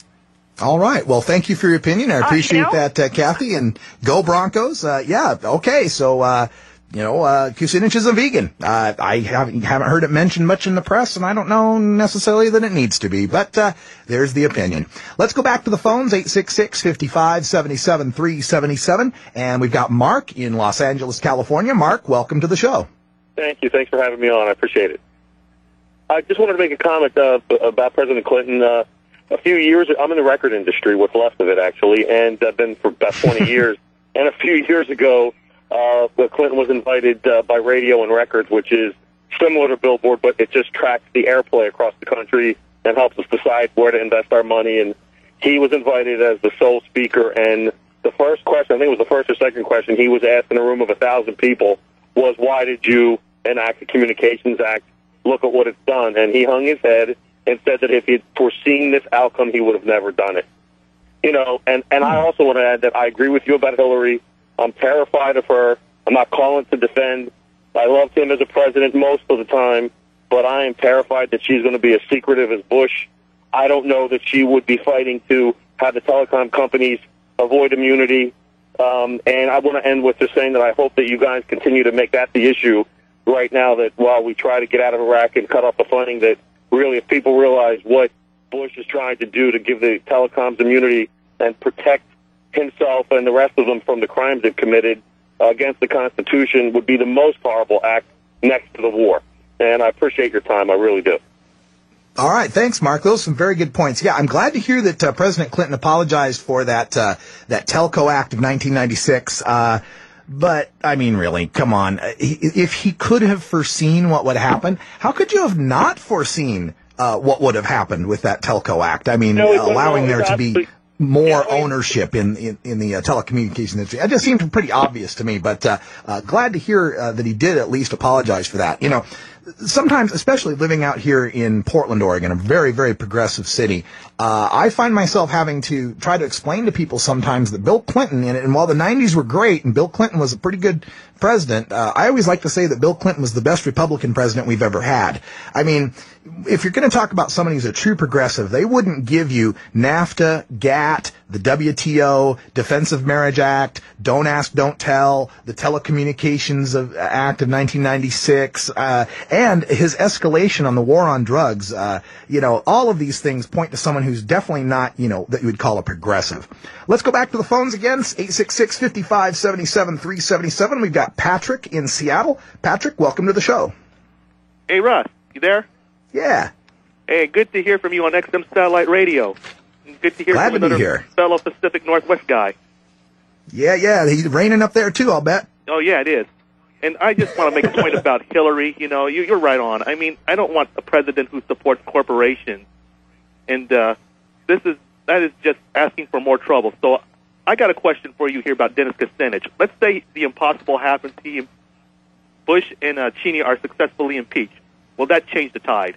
All right. Well, thank you for your opinion. I appreciate Uh, you know- that, uh, Kathy. And go Broncos. Uh, yeah. Okay. So, uh, you know, uh, Kucinich is a vegan. Uh, I haven't, haven't heard it mentioned much in the press, and I don't know necessarily that it needs to be, but, uh, there's the opinion. Let's go back to the phones, eight six six, five five, seven seven, three seven seven. And we've got Mark in Los Angeles, California. Mark, welcome to the show. Thank you. Thanks for having me on. I appreciate it. I just wanted to make a comment uh, about President Clinton. Uh, a few years, I'm in the record industry, what's left of it, actually, and I've been for about twenty years. And a few years ago, uh, Clinton was invited uh, by Radio and Records, which is similar to Billboard, but it just tracks the airplay across the country and helps us decide where to invest our money. And he was invited as the sole speaker, and the first question, I think it was the first or second question, he was asked in a room of a thousand people was, why did you enact the Communications Act? Look at what it's done. And he hung his head and said that if he had foreseen this outcome, he would have never done it. You know, and, and I also want to add that I agree with you about Hillary. I'm terrified of her. I'm not calling to defend. I loved him as a president most of the time, but I am terrified that she's going to be as secretive as Bush. I don't know that she would be fighting to have the telecom companies avoid immunity. Um, and I want to end with just saying that I hope that you guys continue to make that the issue right now, that while we try to get out of Iraq and cut off the funding, that really if people realize what Bush is trying to do to give the telecoms immunity and protect himself and the rest of them from the crimes they've committed uh, against the Constitution would be the most horrible act next to the war. And I appreciate your time. I really do. All right. Thanks, Mark. Those are some very good points. Yeah, I'm glad to hear that uh, President Clinton apologized for that uh, that Telco Act of nineteen ninety-six. Uh, but, I mean, really, come on. If he could have foreseen what would happen, how could you have not foreseen uh, what would have happened with that Telco Act? I mean, No, it- allowing no, there it's to be absolutely- more ownership in, in, in the uh, telecommunications industry. It just seemed pretty obvious to me, but uh, uh, glad to hear uh, that he did at least apologize for that. You know, sometimes, especially living out here in Portland, Oregon, a very, very progressive city, uh, I find myself having to try to explain to people sometimes that Bill Clinton, and, and while the nineties were great, and Bill Clinton was a pretty good president, uh, I always like to say that Bill Clinton was the best Republican president we've ever had. I mean, if you're going to talk about somebody who's a true progressive, they wouldn't give you NAFTA, GATT, the W T O, Defense of Marriage Act, Don't Ask, Don't Tell, the Telecommunications of, Act of nineteen ninety-six, uh, and his escalation on the war on drugs. Uh, you know, all of these things point to someone who's definitely not, you know, that you would call a progressive. Let's go back to the phones again. eight six six, five five, seven seven, three seven seven. We've got Patrick in Seattle. Patrick, welcome to the show. Hey, Russ, you there? Yeah. Hey, good to hear from you on X M Satellite Radio. Good to hear Glad from to be another here. fellow Pacific Northwest guy. Yeah, yeah, he's raining up there too, I'll bet. Oh, yeah, it is. And I just want to make a point about Hillary. You know, you, you're right on. I mean, I don't want a president who supports corporations. And uh, this is that is just asking for more trouble. So I got a question for you here about Dennis Kucinich. Let's say the impossible happens. He, Bush and uh, Cheney are successfully impeached. Will that change the tide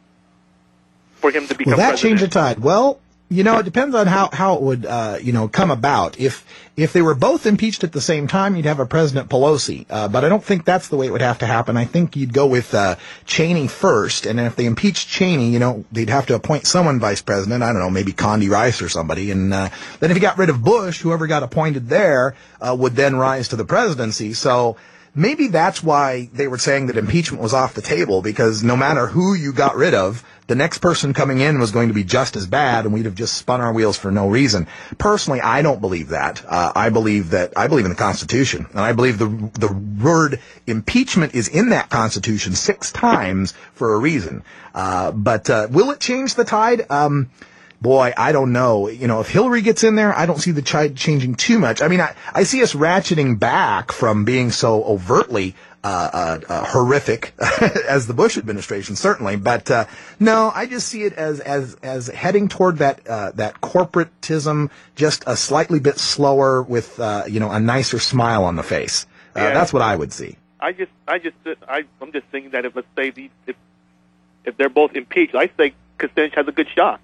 for him to become Will that president? change the tide? Well, you know, it depends on how, how it would, uh, you know, come about. If, if they were both impeached at the same time, you'd have a President Pelosi. Uh, but I don't think that's the way it would have to happen. I think you'd go with, uh, Cheney first. And then if they impeached Cheney, you know, they'd have to appoint someone vice president. I don't know, maybe Condi Rice or somebody. And, uh, then if you got rid of Bush, whoever got appointed there, uh, would then rise to the presidency. So, maybe that's why they were saying that impeachment was off the table, because no matter who you got rid of, the next person coming in was going to be just as bad, and we'd have just spun our wheels for no reason. Personally, I don't believe that. Uh, I believe that I believe in the Constitution, and I believe the the word impeachment is in that Constitution six times for a reason. Uh, but uh, will it change the tide? Um, boy, I don't know. You know, if Hillary gets in there, I don't see the tide changing too much. I mean, I, I see us ratcheting back from being so overtly Uh, uh, uh, horrific as the Bush administration, certainly, but uh, no, I just see it as as as heading toward that uh, that corporatism, just a slightly bit slower with uh, you know a nicer smile on the face. Uh, Yeah. That's what I would see. I just, I just, I, I'm just thinking that if let's say these, if if they're both impeached, I think Kucinich has a good shot.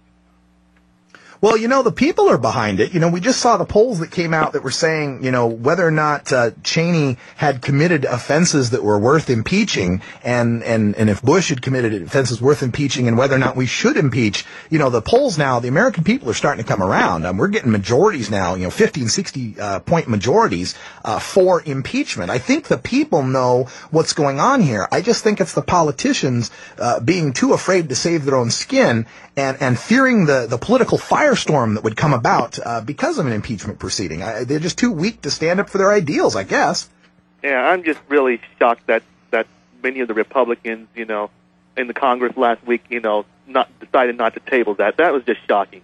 Well, you know, the people are behind it. You know, we just saw the polls that came out that were saying, you know, whether or not uh, Cheney had committed offenses that were worth impeaching, and, and, and if Bush had committed offenses worth impeaching, and whether or not we should impeach. You know, the polls now, the American people are starting to come around. Um, we're getting majorities now, you know, fifty and sixty uh, point majorities uh, for impeachment. I think the people know what's going on here. I just think it's the politicians uh, being too afraid to save their own skin, and, and fearing the, the political firestorm that would come about uh, because of an impeachment proceeding. I, they're just too weak to stand up for their ideals, I guess. Yeah, I'm just really shocked that, that many of the Republicans, you know, in the Congress last week, you know, not decided not to table that. That was just shocking.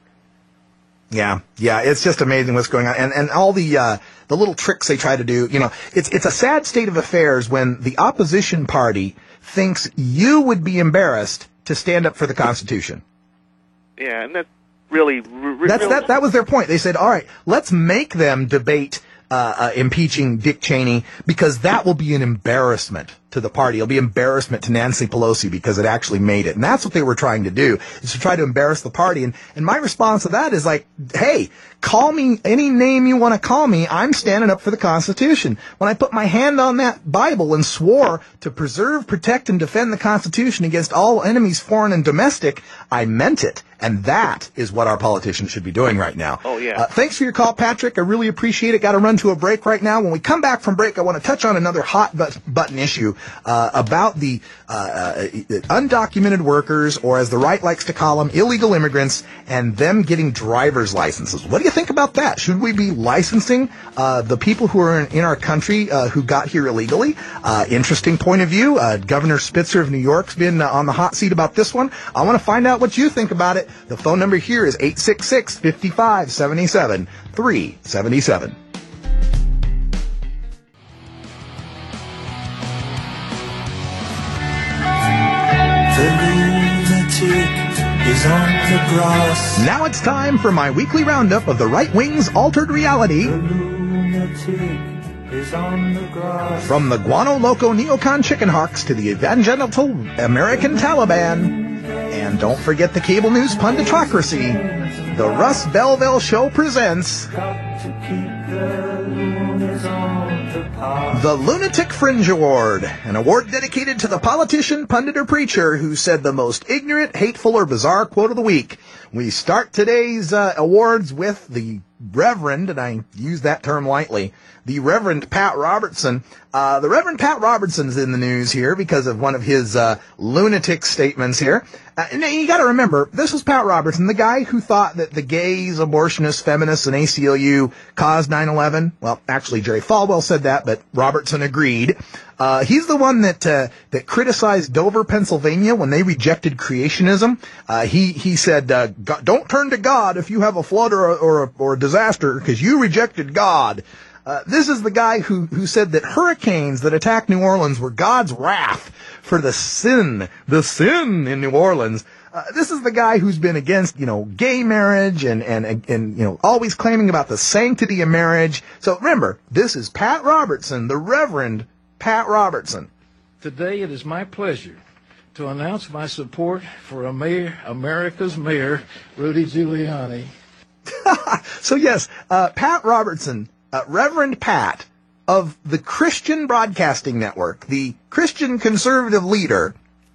Yeah, yeah, it's just amazing what's going on, and and all the uh, the little tricks they try to do. You know, it's it's a sad state of affairs when the opposition party thinks you would be embarrassed to stand up for the Constitution. Yeah, and that's really... Re- That's really that. That was their point. They said, all right, let's make them debate uh, uh, impeaching Dick Cheney, because that will be an embarrassment to the party. It'll be embarrassment to Nancy Pelosi because it actually made it. And that's what they were trying to do, is to try to embarrass the party. And, and my response to that is like, hey, call me any name you want to call me. I'm standing up for the Constitution. When I put my hand on that Bible and swore to preserve, protect, and defend the Constitution against all enemies, foreign and domestic, I meant it. And that is what our politicians should be doing right now. Oh, yeah. Uh, thanks for your call, Patrick. I really appreciate it. Got to run to a break right now. When we come back from break, I want to touch on another hot but- button issue uh, about the uh, uh, undocumented workers, or as the right likes to call them, illegal immigrants, and them getting driver's licenses. What do you think about that? Should we be licensing uh, the people who are in, in our country uh, who got here illegally? Uh, interesting point of view. Uh, Governor Spitzer of New York's been uh, on the hot seat about this one. I want to find out what you think about it. The phone number here is eight six six, five five seven seven, three seven seven. Is on the grass. Now it's time for my weekly roundup of the right wing's altered reality. The lunatic is on the grass. From the Guano Loco Neocon chicken hawks to the evangelical American Taliban. And don't forget the cable news punditocracy. The Russ Belville Show presents the Lunatic Fringe Award, an award dedicated to the politician, pundit, or preacher who said the most ignorant, hateful, or bizarre quote of the week. We start today's uh, awards with the Reverend, and I use that term lightly, the Reverend Pat Robertson. Uh, the Reverend Pat Robertson's in the news here because of one of his uh, lunatic statements here. Uh, and you got to remember, this was Pat Robertson, the guy who thought that the gays, abortionists, feminists, and A C L U caused nine eleven. Well, actually, Jerry Falwell said that, but Robertson agreed. Uh, he's the one that uh, that criticized Dover, Pennsylvania, when they rejected creationism. Uh, he he said, uh, "Don't turn to God if you have a flood or a, or a, or a disaster, because you rejected God." Uh, this is the guy who, who said that hurricanes that attacked New Orleans were God's wrath for the sin, the sin in New Orleans. Uh, this is the guy who's been against, you know, gay marriage and, and, and, you know, always claiming about the sanctity of marriage. So remember, this is Pat Robertson, the Reverend Pat Robertson. Today it is my pleasure to announce my support for a mayor, America's Mayor, Rudy Giuliani. So yes, uh, Pat Robertson, Uh, Reverend Pat of the Christian Broadcasting Network, the Christian conservative leader,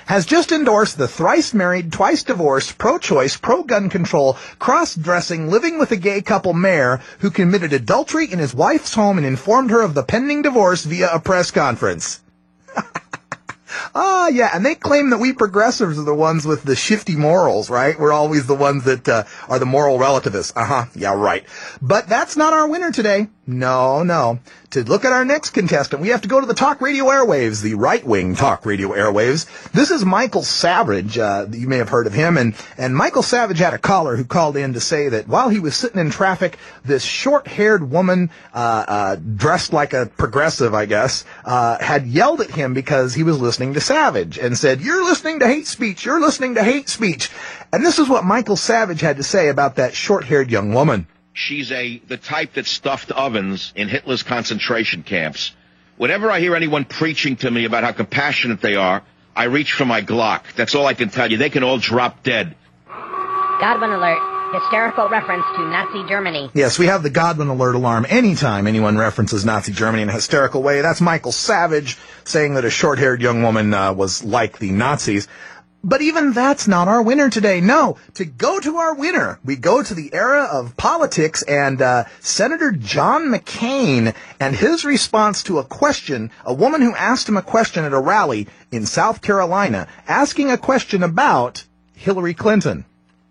has just endorsed the thrice-married, twice-divorced, pro-choice, pro-gun control, cross-dressing, living with a gay couple mayor who committed adultery in his wife's home and informed her of the pending divorce via a press conference. Ah, yeah, and they claim that we progressives are the ones with the shifty morals, right? We're always the ones that uh, are the moral relativists. Uh-huh, yeah, right. But that's not our winner today. No, no. To look at our next contestant, we have to go to the talk radio airwaves, the right-wing talk radio airwaves. This is Michael Savage. Uh, you may have heard of him. And, and Michael Savage had a caller who called in to say that while he was sitting in traffic, this short-haired woman, uh, uh, dressed like a progressive, I guess, uh, had yelled at him because he was listening to Savage and said, "You're listening to hate speech. You're listening to hate speech." And this is what Michael Savage had to say about that short-haired young woman. She's a the type that stuffed ovens in Hitler's concentration camps. Whenever I hear anyone preaching to me about how compassionate they are, I reach for my Glock. That's all I can tell you. They can all drop dead. Godwin alert. Hysterical reference to Nazi Germany. Yes, we have the Godwin alert alarm anytime anyone references Nazi Germany in a hysterical way. That's Michael Savage saying that a short-haired young woman uh, was like the Nazis. But even that's not our winner today. No, to go to our winner, we go to the era of politics and uh, Senator John McCain and his response to a question, a woman who asked him a question at a rally in South Carolina, asking a question about Hillary Clinton.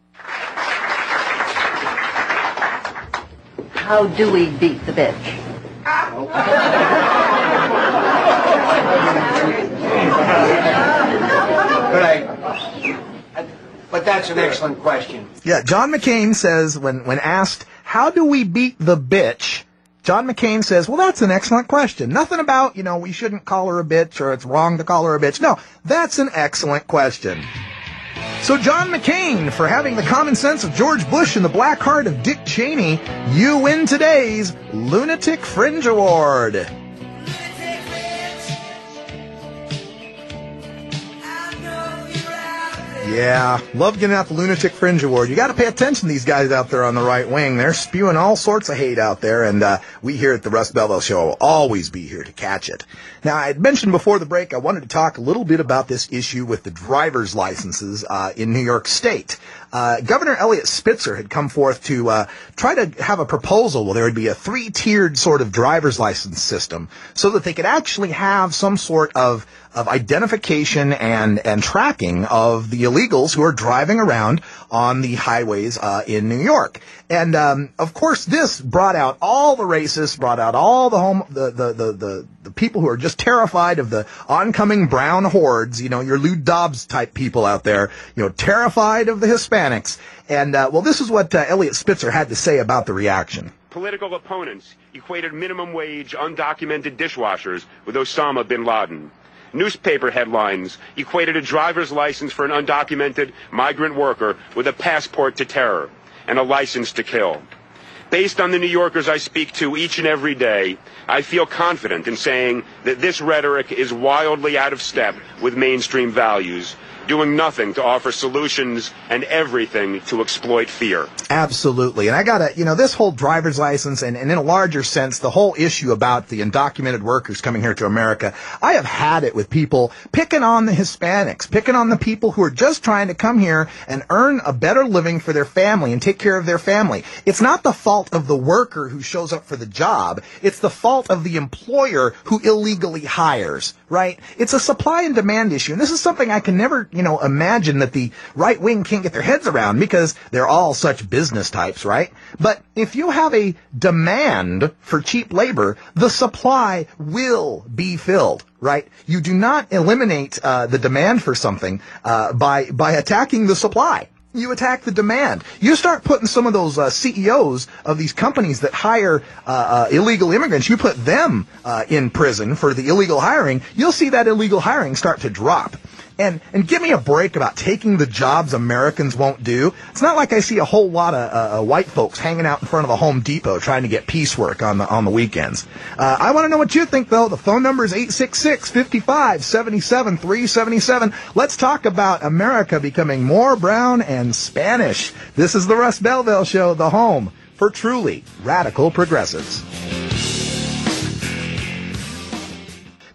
How do we beat the bitch? Right. But that's an excellent question. Yeah, John McCain says, when, when asked, how do we beat the bitch? John McCain says, well, that's an excellent question. Nothing about, you know, we shouldn't call her a bitch or it's wrong to call her a bitch. No, that's an excellent question. So John McCain, for having the common sense of George Bush and the black heart of Dick Cheney, you win today's Lunatic Fringe Award. Yeah, love getting out the Lunatic Fringe Award. You got to pay attention to these guys out there on the right wing. They're spewing all sorts of hate out there, and uh, we here at the Russ Belville Show will always be here to catch it. Now, I had mentioned before the break I wanted to talk a little bit about this issue with the driver's licenses uh, in New York State. Uh, Governor Eliot Spitzer had come forth to uh, try to have a proposal where there would be a three-tiered sort of driver's license system so that they could actually have some sort of of identification and, and tracking of the illegals who are driving around on the highways uh, in New York. And, um, of course, this brought out all the racists, brought out all the home, the, the, the, the, the people who are just terrified of the oncoming brown hordes, you know, your Lou Dobbs type people out there, you know, terrified of the Hispanics. And, uh, well, this is what uh, Eliot Spitzer had to say about the reaction. Political opponents equated minimum wage undocumented dishwashers with Osama bin Laden. Newspaper headlines equated a driver's license for an undocumented migrant worker with a passport to terror and a license to kill. Based on the New Yorkers I speak to each and every day, I feel confident in saying that this rhetoric is wildly out of step with mainstream values, doing nothing to offer solutions and everything to exploit fear. Absolutely. And I gotta, you know, this whole driver's license and, and in a larger sense, the whole issue about the undocumented workers coming here to America, I have had it with people picking on the Hispanics, picking on the people who are just trying to come here and earn a better living for their family and take care of their family. It's not the fault of the worker who shows up for the job. It's the fault of the employer who illegally hires, right? It's a supply and demand issue. And this is something I can never, you know, imagine that the right wing can't get their heads around because they're all such business types, right? But if you have a demand for cheap labor, the supply will be filled, right? You do not eliminate uh, the demand for something uh, by by attacking the supply. You attack the demand. You start putting some of those uh, C E Os of these companies that hire uh, uh, illegal immigrants, you put them uh, in prison for the illegal hiring, you'll see that illegal hiring start to drop. And and give me a break about taking the jobs Americans won't do. It's not like I see a whole lot of uh, white folks hanging out in front of a Home Depot trying to get piecework on the on the weekends. Uh, I want to know what you think, though. The phone number is eight six six, five five, seven seven, three seven seven. Let's talk about America becoming more brown and Spanish. This is the Russ Belville Show, the home for truly radical progressives.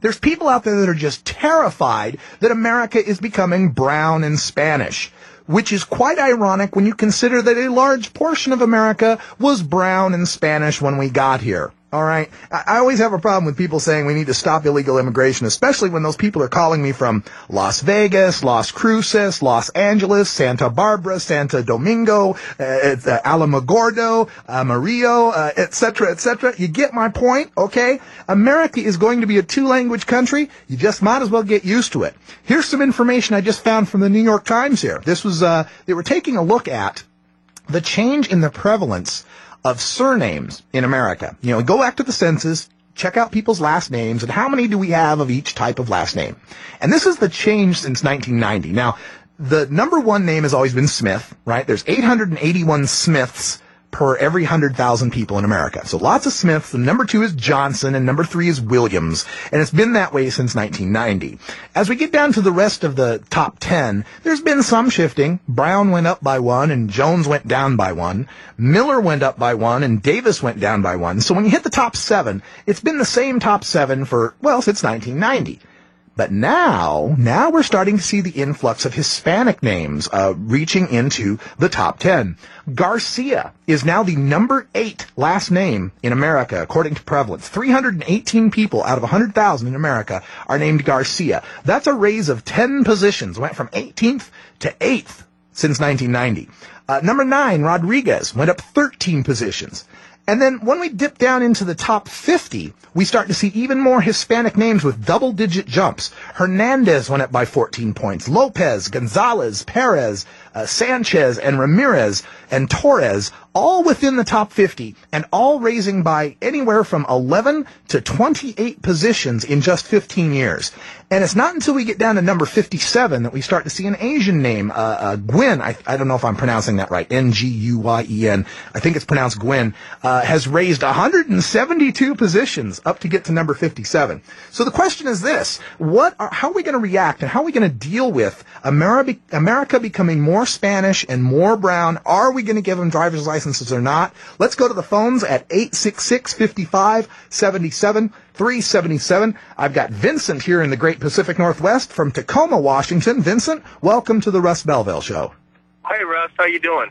There's people out there that are just terrified that America is becoming brown and Spanish, which is quite ironic when you consider that a large portion of America was brown and Spanish when we got here. All right. I always have a problem with people saying we need to stop illegal immigration, especially when those people are calling me from Las Vegas, Las Cruces, Los Angeles, Santa Barbara, Santo Domingo, uh, uh, Alamogordo, uh, Amarillo, uh, et cetera, et cetera. You get my point, okay? America is going to be a two-language country. You just might as well get used to it. Here's some information I just found from the New York Times here. This was, uh, they were taking a look at the change in the prevalence of surnames in America. You know, go back to the census, check out people's last names, and how many do we have of each type of last name? And this is the change since nineteen ninety. Now, the number one name has always been Smith, right? There's eight hundred eighty-one Smiths per every one hundred thousand people in America. So lots of Smiths. And number two is Johnson, and number three is Williams. And it's been that way since nineteen ninety. As we get down to the rest of the top ten, there's been some shifting. Brown went up by one, and Jones went down by one. Miller went up by one, and Davis went down by one. So when you hit the top seven, it's been the same top seven for, well, since nineteen ninety. But now, now we're starting to see the influx of Hispanic names uh, reaching into the top ten. Garcia is now the number eight last name in America, according to prevalence. three hundred eighteen people out of one hundred thousand in America are named Garcia. That's a raise of ten positions, went from eighteenth to eighth since nineteen ninety. Uh, number nine, Rodriguez, went up thirteen positions. And then when we dip down into the top fifty, we start to see even more Hispanic names with double-digit jumps. Hernandez went up by fourteen points. Lopez, Gonzalez, Perez, uh, Sanchez, and Ramirez, and Torres, all within the top fifty, and all raising by anywhere from eleven to twenty-eight positions in just fifteen years. And it's not until we get down to number fifty-seven that we start to see an Asian name, uh, uh Gwyn, I, I don't know if I'm pronouncing that right, N G U Y E N, I think it's pronounced Gwyn, uh, has raised one hundred seventy-two positions up to get to number fifty-seven. So the question is this, what are, how are we going to react, and how are we going to deal with America, America becoming more Spanish and more brown? Are we going to give them driver's licenses or not? Let's go to the phones at eight six six, five five, seven seven, three seven seven. I've got Vincent here in the Great Pacific Northwest from Tacoma, Washington. Vincent, welcome to the Russ Belville Show. Hey, Russ, how you doing?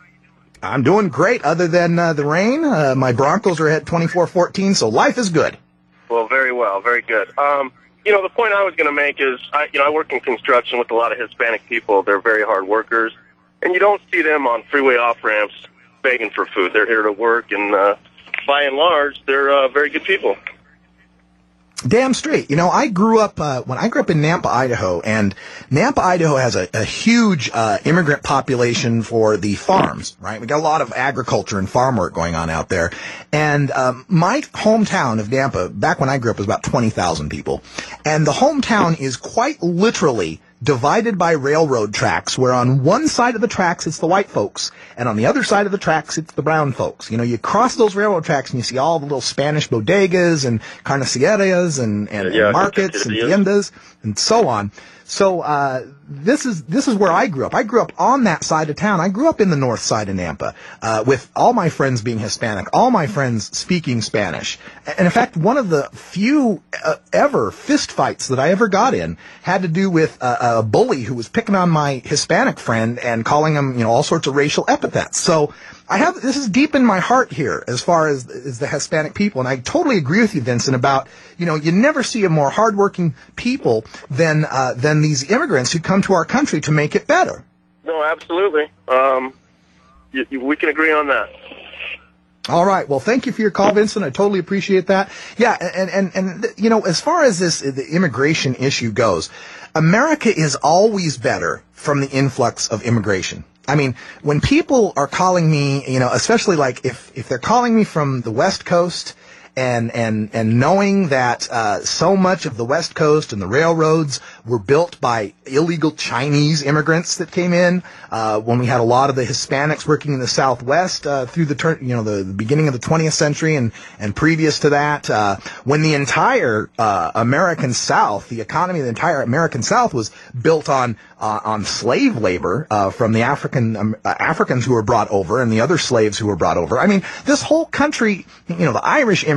I'm doing great, other than uh, the rain. Uh, my Broncos are at twenty-four fourteen, so life is good. Well, very well, very good. Um, you know, the point I was going to make is, I, you know, I work in construction with a lot of Hispanic people. They're very hard workers, and you don't see them on freeway off-ramps begging for food. They're here to work, and uh, by and large, they're uh, very good people. Damn straight. You know, I grew up, uh, when I grew up in Nampa, Idaho, and Nampa, Idaho has a, a huge uh, immigrant population for the farms, right? We got a lot of agriculture and farm work going on out there. And um, my hometown of Nampa, back when I grew up, was about twenty thousand people. And the hometown is quite literally divided by railroad tracks, where on one side of the tracks it's the white folks, and on the other side of the tracks it's the brown folks. You know, you cross those railroad tracks and you see all the little Spanish bodegas and carnicerias and, and, yeah, and markets and tiendas and so on. So uh this is this is where I grew up. I grew up on that side of town. I grew up in the north side of Nampa, uh, with all my friends being Hispanic, all my friends speaking Spanish. And in fact, one of the few uh, ever fist fights that I ever got in had to do with uh, a bully who was picking on my Hispanic friend and calling him, you know, all sorts of racial epithets. So I have, this is deep in my heart here as far as, as the Hispanic people. And I totally agree with you, Vincent, about, you know, you never see a more hardworking people than, uh, than these immigrants who come to our country to make it better. No, absolutely. Um, you, you, we can agree on that. All right. Well, thank you for your call, Vincent. I totally appreciate that. Yeah. And, and, and, you know, as far as this, the immigration issue goes, America is always better from the influx of immigration. I mean, when people are calling me, you know, especially like if, if they're calling me from the West Coast, and, and, and knowing that, uh, so much of the West Coast and the railroads were built by illegal Chinese immigrants that came in, uh, when we had a lot of the Hispanics working in the Southwest, uh, through the turn, you know, the, the beginning of the twentieth century and, and previous to that, uh, when the entire, uh, American South, the economy of the entire American South was built on, uh, on slave labor, uh, from the African, um, uh, Africans who were brought over and the other slaves who were brought over. I mean, this whole country, you know, the Irish immigrants,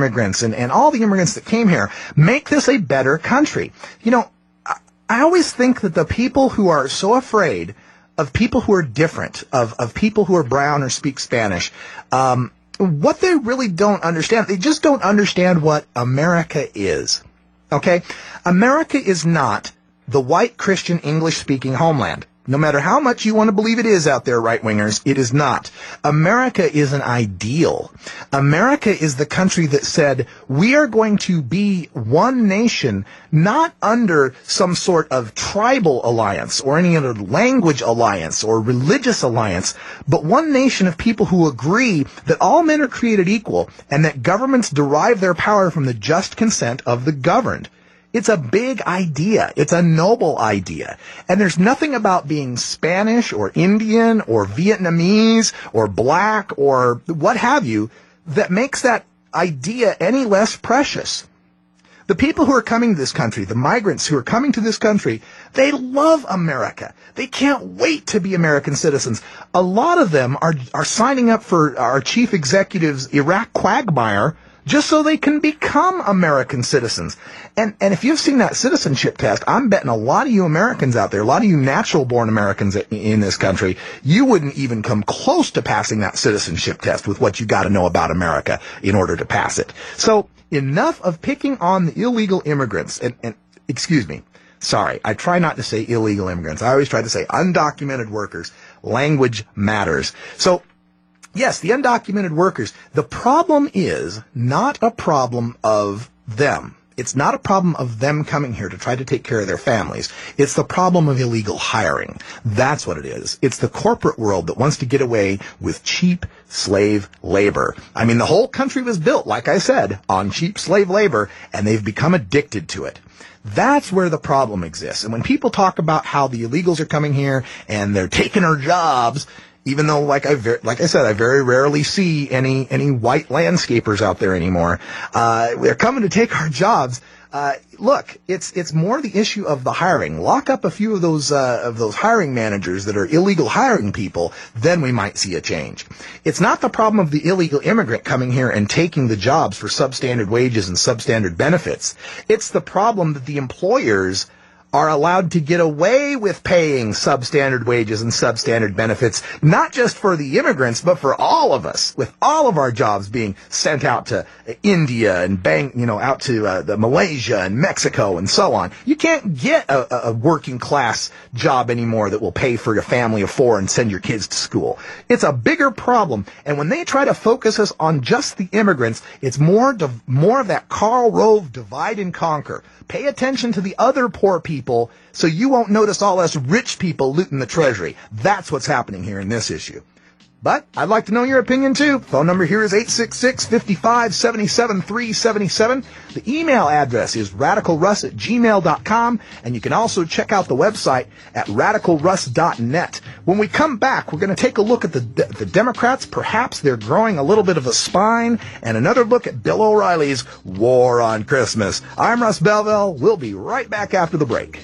immigrants and, and all the immigrants that came here make this a better country. You know, I, I always think that the people who are so afraid of people who are different, of, of people who are brown or speak Spanish, um, what they really don't understand, they just don't understand what America is. Okay? America is not the white Christian English-speaking homeland. No matter how much you want to believe it is out there, right-wingers, it is not. America is an ideal. America is the country that said, we are going to be one nation, not under some sort of tribal alliance or any other language alliance or religious alliance, but one nation of people who agree that all men are created equal and that governments derive their power from the just consent of the governed. It's a big idea. It's a noble idea. And there's nothing about being Spanish or Indian or Vietnamese or black or what have you that makes that idea any less precious. The people who are coming to this country, the migrants who are coming to this country, they love America. They can't wait to be American citizens. A lot of them are, are signing up for our chief executive's Iraq quagmire just so they can become American citizens. And and if you've seen that citizenship test, I'm betting a lot of you Americans out there, a lot of you natural-born Americans in this country, you wouldn't even come close to passing that citizenship test with what you got to know about America in order to pass it. So enough of picking on the illegal immigrants. And, and excuse me, sorry, I try not to say illegal immigrants. I always try to say undocumented workers. Language matters. So yes, the undocumented workers. The problem is not a problem of them. It's not a problem of them coming here to try to take care of their families. It's the problem of illegal hiring. That's what it is. It's the corporate world that wants to get away with cheap slave labor. I mean, the whole country was built, like I said, on cheap slave labor, and they've become addicted to it. That's where the problem exists. And when people talk about how the illegals are coming here and they're taking our jobs, even though, like I ver- like I said, I very rarely see any any white landscapers out there anymore. Uh, they're coming to take our jobs. Uh, look, it's it's more the issue of the hiring. Lock up a few of those uh, of those hiring managers that are illegal hiring people, then we might see a change. It's not the problem of the illegal immigrant coming here and taking the jobs for substandard wages and substandard benefits. It's the problem that the employers are allowed to get away with paying substandard wages and substandard benefits, not just for the immigrants, but for all of us, with all of our jobs being sent out to India and bang, you know, out to uh, the Malaysia and Mexico and so on. You can't get a, a working class job anymore that will pay for a family of four and send your kids to school. It's a bigger problem. And when they try to focus us on just the immigrants, it's more, div- more of that Karl Rove divide and conquer. Pay attention to the other poor people so you won't notice all us rich people looting the treasury. That's what's happening here in this issue. But I'd like to know your opinion, too. Phone number here is eight six six, five five, seven seven, three seven seven. The email address is radical russ at gmail dot com, and you can also check out the website at radical russ dot net. When we come back, we're going to take a look at the the Democrats. Perhaps they're growing a little bit of a spine, and another look at Bill O'Reilly's War on Christmas. I'm Russ Belville. We'll be right back after the break.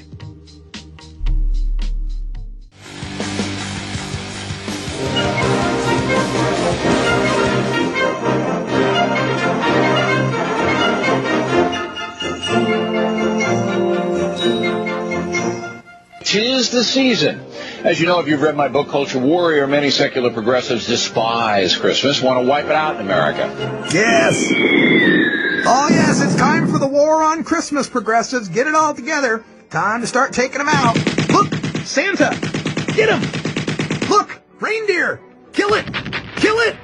Tis the season. As you know, if you've read my book, Culture Warrior, many secular progressives despise Christmas, want to wipe it out in America. Yes. Oh, yes, it's time for the War on Christmas, progressives. Get it all together. Time to start taking them out. Look, Santa. Get him. Look, reindeer. Kill it. Kill it.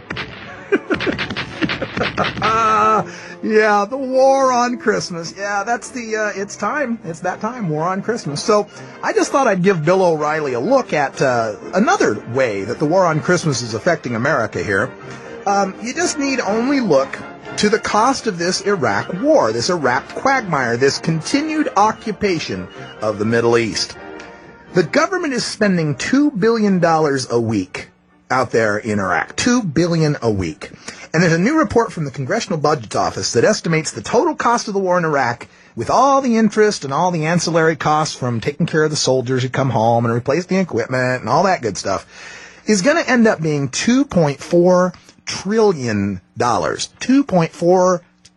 Yeah, the War on Christmas. Yeah, that's the, uh, it's time. It's that time, War on Christmas. So I just thought I'd give Bill O'Reilly a look at uh, another way that the War on Christmas is affecting America here. Um, you just need only look to the cost of this Iraq war, this Iraq quagmire, this continued occupation of the Middle East. The government is spending two billion dollars a week out there in Iraq. two billion dollars a week. And there's a new report from the Congressional Budget Office that estimates the total cost of the war in Iraq, with all the interest and all the ancillary costs from taking care of the soldiers who come home and replace the equipment and all that good stuff, is going to end up being two point four trillion dollars. two point four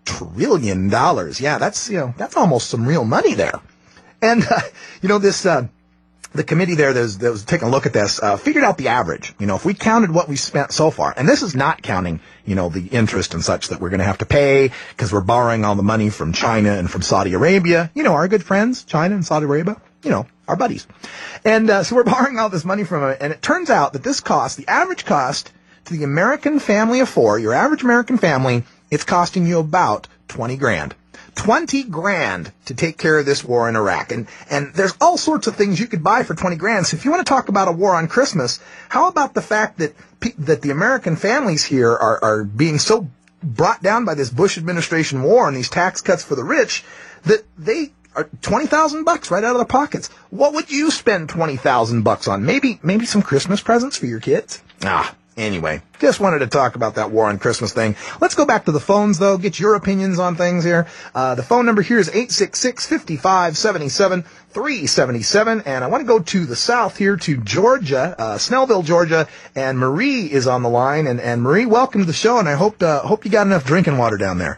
trillion dollars. Yeah, that's, you know, that's almost some real money there. And, uh, you know, this, uh, the committee there that was, that was taking a look at this, uh, figured out the average. You know, if we counted what we spent so far, and this is not counting, you know, the interest and such that we're going to have to pay because we're borrowing all the money from China and from Saudi Arabia. You know, our good friends, China and Saudi Arabia, you know, our buddies. And, uh, so we're borrowing all this money from them. And it turns out that this cost, the average cost to the American family of four, your average American family, it's costing you about twenty grand. twenty grand to take care of this war in Iraq. And, and there's all sorts of things you could buy for twenty grand. So if you want to talk about a war on Christmas, how about the fact that, that the American families here are, are being so brought down by this Bush administration war and these tax cuts for the rich that they are twenty thousand bucks right out of their pockets. What would you spend twenty thousand bucks on? Maybe, maybe some Christmas presents for your kids? Ah. Anyway, just wanted to talk about that war on Christmas thing. Let's go back to the phones, though, get your opinions on things here. Uh, the phone number here is eight six six, five five seven seven, three seven seven, and I want to go to the south here to Georgia, uh, Snellville, Georgia, and Marie is on the line. And, and Marie, welcome to the show, and I hope, uh, hope you got enough drinking water down there.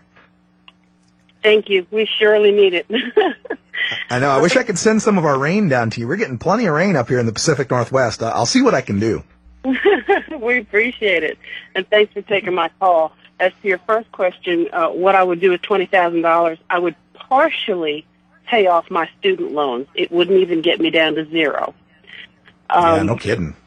Thank you. We surely need it. I know. I wish I could send some of our rain down to you. We're getting plenty of rain up here in the Pacific Northwest. Uh, I'll see what I can do. We appreciate it, and thanks for taking my call. As to your first question, uh, what I would do with twenty thousand dollars, I would partially pay off my student loans. It wouldn't even get me down to zero. Um, yeah, no kidding.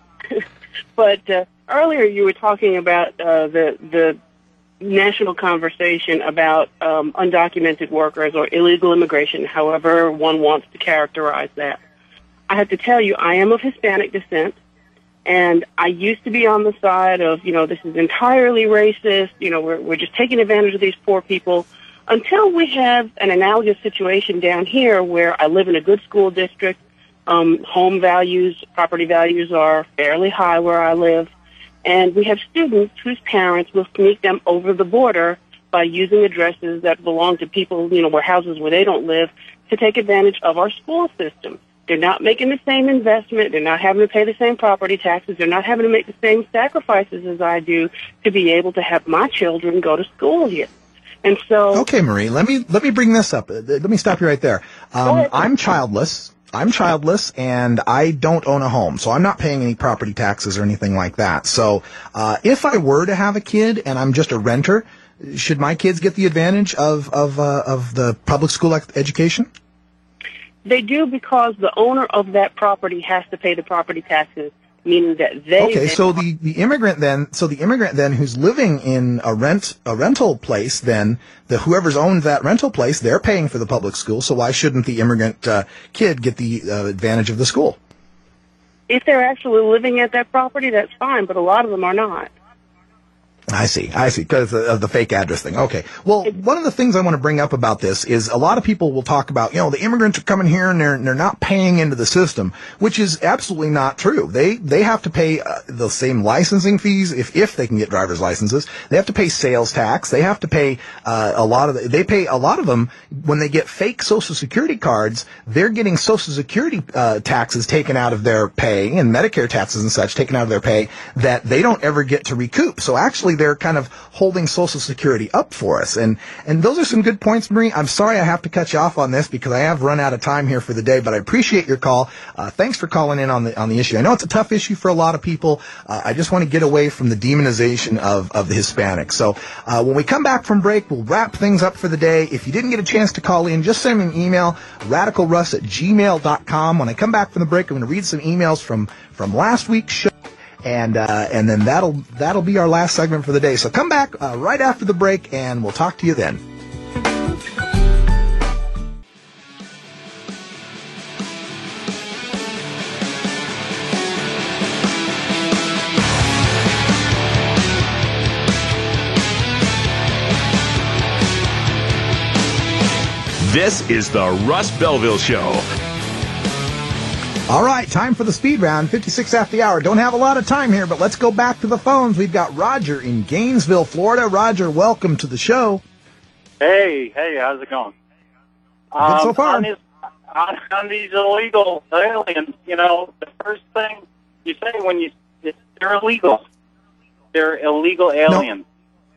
But uh, earlier you were talking about uh, the the national conversation about um, undocumented workers or illegal immigration, however one wants to characterize that. I have to tell you, I am of Hispanic descent. And I used to be on the side of, you know, this is entirely racist, you know, we're, we're just taking advantage of these poor people, until we have an analogous situation down here where I live in a good school district, um, home values, property values are fairly high where I live, and we have students whose parents will sneak them over the border by using addresses that belong to people, you know, where houses where they don't live, to take advantage of our school system. They're not making the same investment. They're not having to pay the same property taxes. They're not having to make the same sacrifices as I do to be able to have my children go to school here. And so, okay, Marie, let me let me bring this up. Let me stop you right there. Um, I'm childless. I'm childless, and I don't own a home, so I'm not paying any property taxes or anything like that. So, uh, if I were to have a kid and I'm just a renter, should my kids get the advantage of of uh, of the public school education? They do, because the owner of that property has to pay the property taxes, meaning that they... Okay, so the, the immigrant then, so the immigrant then who's living in a rent, a rental place then, the whoever's owned that rental place, they're paying for the public school, so why shouldn't the immigrant uh, kid get the uh, advantage of the school? If they're actually living at that property, that's fine, but a lot of them are not. I see, I see, because of the fake address thing. Okay. Well, one of the things I want to bring up about this is a lot of people will talk about, you know, the immigrants are coming here and they're, and they're not paying into the system, which is absolutely not true. They, they have to pay uh, the same licensing fees if, if they can get driver's licenses. They have to pay sales tax. They have to pay, uh, a lot of, the, they pay a lot of them when they get fake Social Security cards, they're getting Social Security, uh, taxes taken out of their pay and Medicare taxes and such taken out of their pay that they don't ever get to recoup. So actually, they're kind of holding Social Security up for us. And, and those are some good points, Marie. I'm sorry I have to cut you off on this because I have run out of time here for the day, but I appreciate your call. Uh, thanks for calling in on the, on the issue. I know it's a tough issue for a lot of people. Uh, I just want to get away from the demonization of, of the Hispanics. So, uh, when we come back from break, we'll wrap things up for the day. If you didn't get a chance to call in, just send me an email, radical russ at gmail dot com. When I come back from the break, I'm going to read some emails from, from last week's show. And, uh, and then that'll, that'll be our last segment for the day. So come back, uh, right after the break and we'll talk to you then. This is the Russ Belville Show. All right, time for the speed round, fifty-six after the hour. Don't have a lot of time here, but let's go back to the phones. We've got Roger in Gainesville, Florida. Roger, welcome to the show. Hey, hey, how's it going? Good um, so far. On, this, on, on these illegal aliens, you know, the first thing you say when you, they're illegal. They're illegal aliens.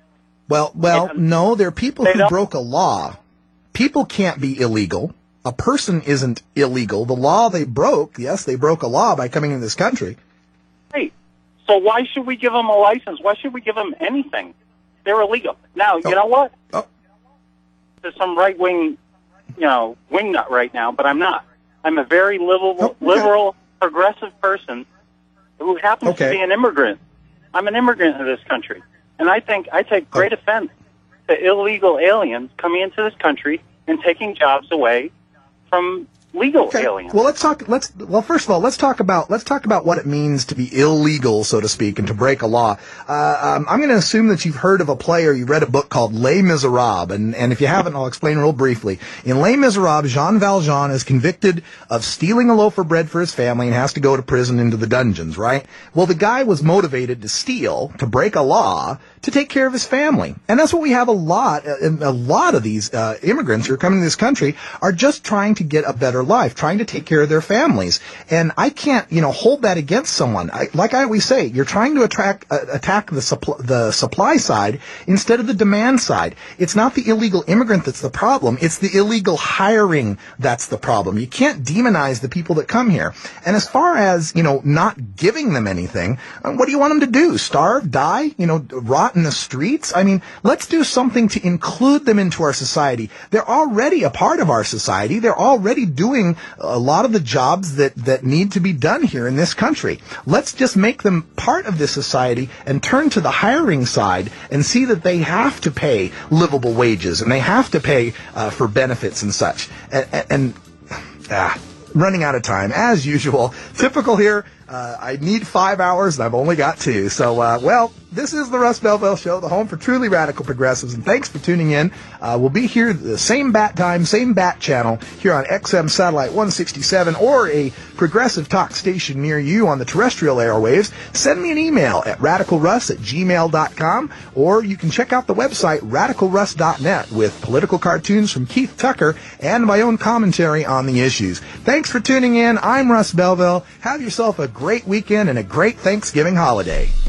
Well, well, And no, there are people they who don't- broke a law. People can't be illegal. A person isn't illegal. The law they broke, yes, they broke a law by coming into this country. Right. So why should we give them a license? Why should we give them anything? They're illegal. Now, you know what? Oh. There's some right-wing, you know, wingnut right now, but I'm not. I'm a very liberal, Oh, okay. liberal, progressive person who happens Okay. to be an immigrant. I'm an immigrant in this country. And I think I take great offense to illegal aliens coming into this country and taking jobs away from legal Okay. aliens. Well, let's talk. Let's well, first of all, let's talk about let's talk about what it means to be illegal, so to speak, and to break a law. Uh, um, I'm going to assume that you've heard of a play or you read a book called Les Miserables, and and if you haven't, I'll explain real briefly. In Les Miserables, Jean Valjean is convicted of stealing a loaf of bread for his family and has to go to prison into the dungeons. Right? Well, the guy was motivated to steal, to break a law, to take care of his family, and that's what we have a lot. A, a lot of these uh, immigrants who are coming to this country are just trying to get a better life, trying to take care of their families. And I can't, you know, hold that against someone. I, like I always say, you're trying to attract, uh, attack the, suppl- the supply side instead of the demand side. It's not the illegal immigrant that's the problem. It's the illegal hiring that's the problem. You can't demonize the people that come here. And as far as, you know, not giving them anything, uh, what do you want them to do? Starve? Die? You know, rot in the streets? I mean, let's do something to include them into our society. They're already a part of our society. They're already doing a lot of the jobs that, that need to be done here in this country. Let's just make them part of this society and turn to the hiring side and see that they have to pay livable wages and they have to pay uh, for benefits and such. And, and, and ah, running out of time, as usual. Typical here. Uh, I need five hours, and I've only got two. So, uh, well, this is the Russ Belville Show, the home for truly radical progressives, and thanks for tuning in. Uh, we'll be here the same bat time, same bat channel here on X M Satellite one sixty-seven or a progressive talk station near you on the terrestrial airwaves. Send me an email at radicalruss at gmail dot com, or you can check out the website radical russ dot net with political cartoons from Keith Tucker and my own commentary on the issues. Thanks for tuning in. I'm Russ Belville. Have yourself a great weekend and a great Thanksgiving holiday.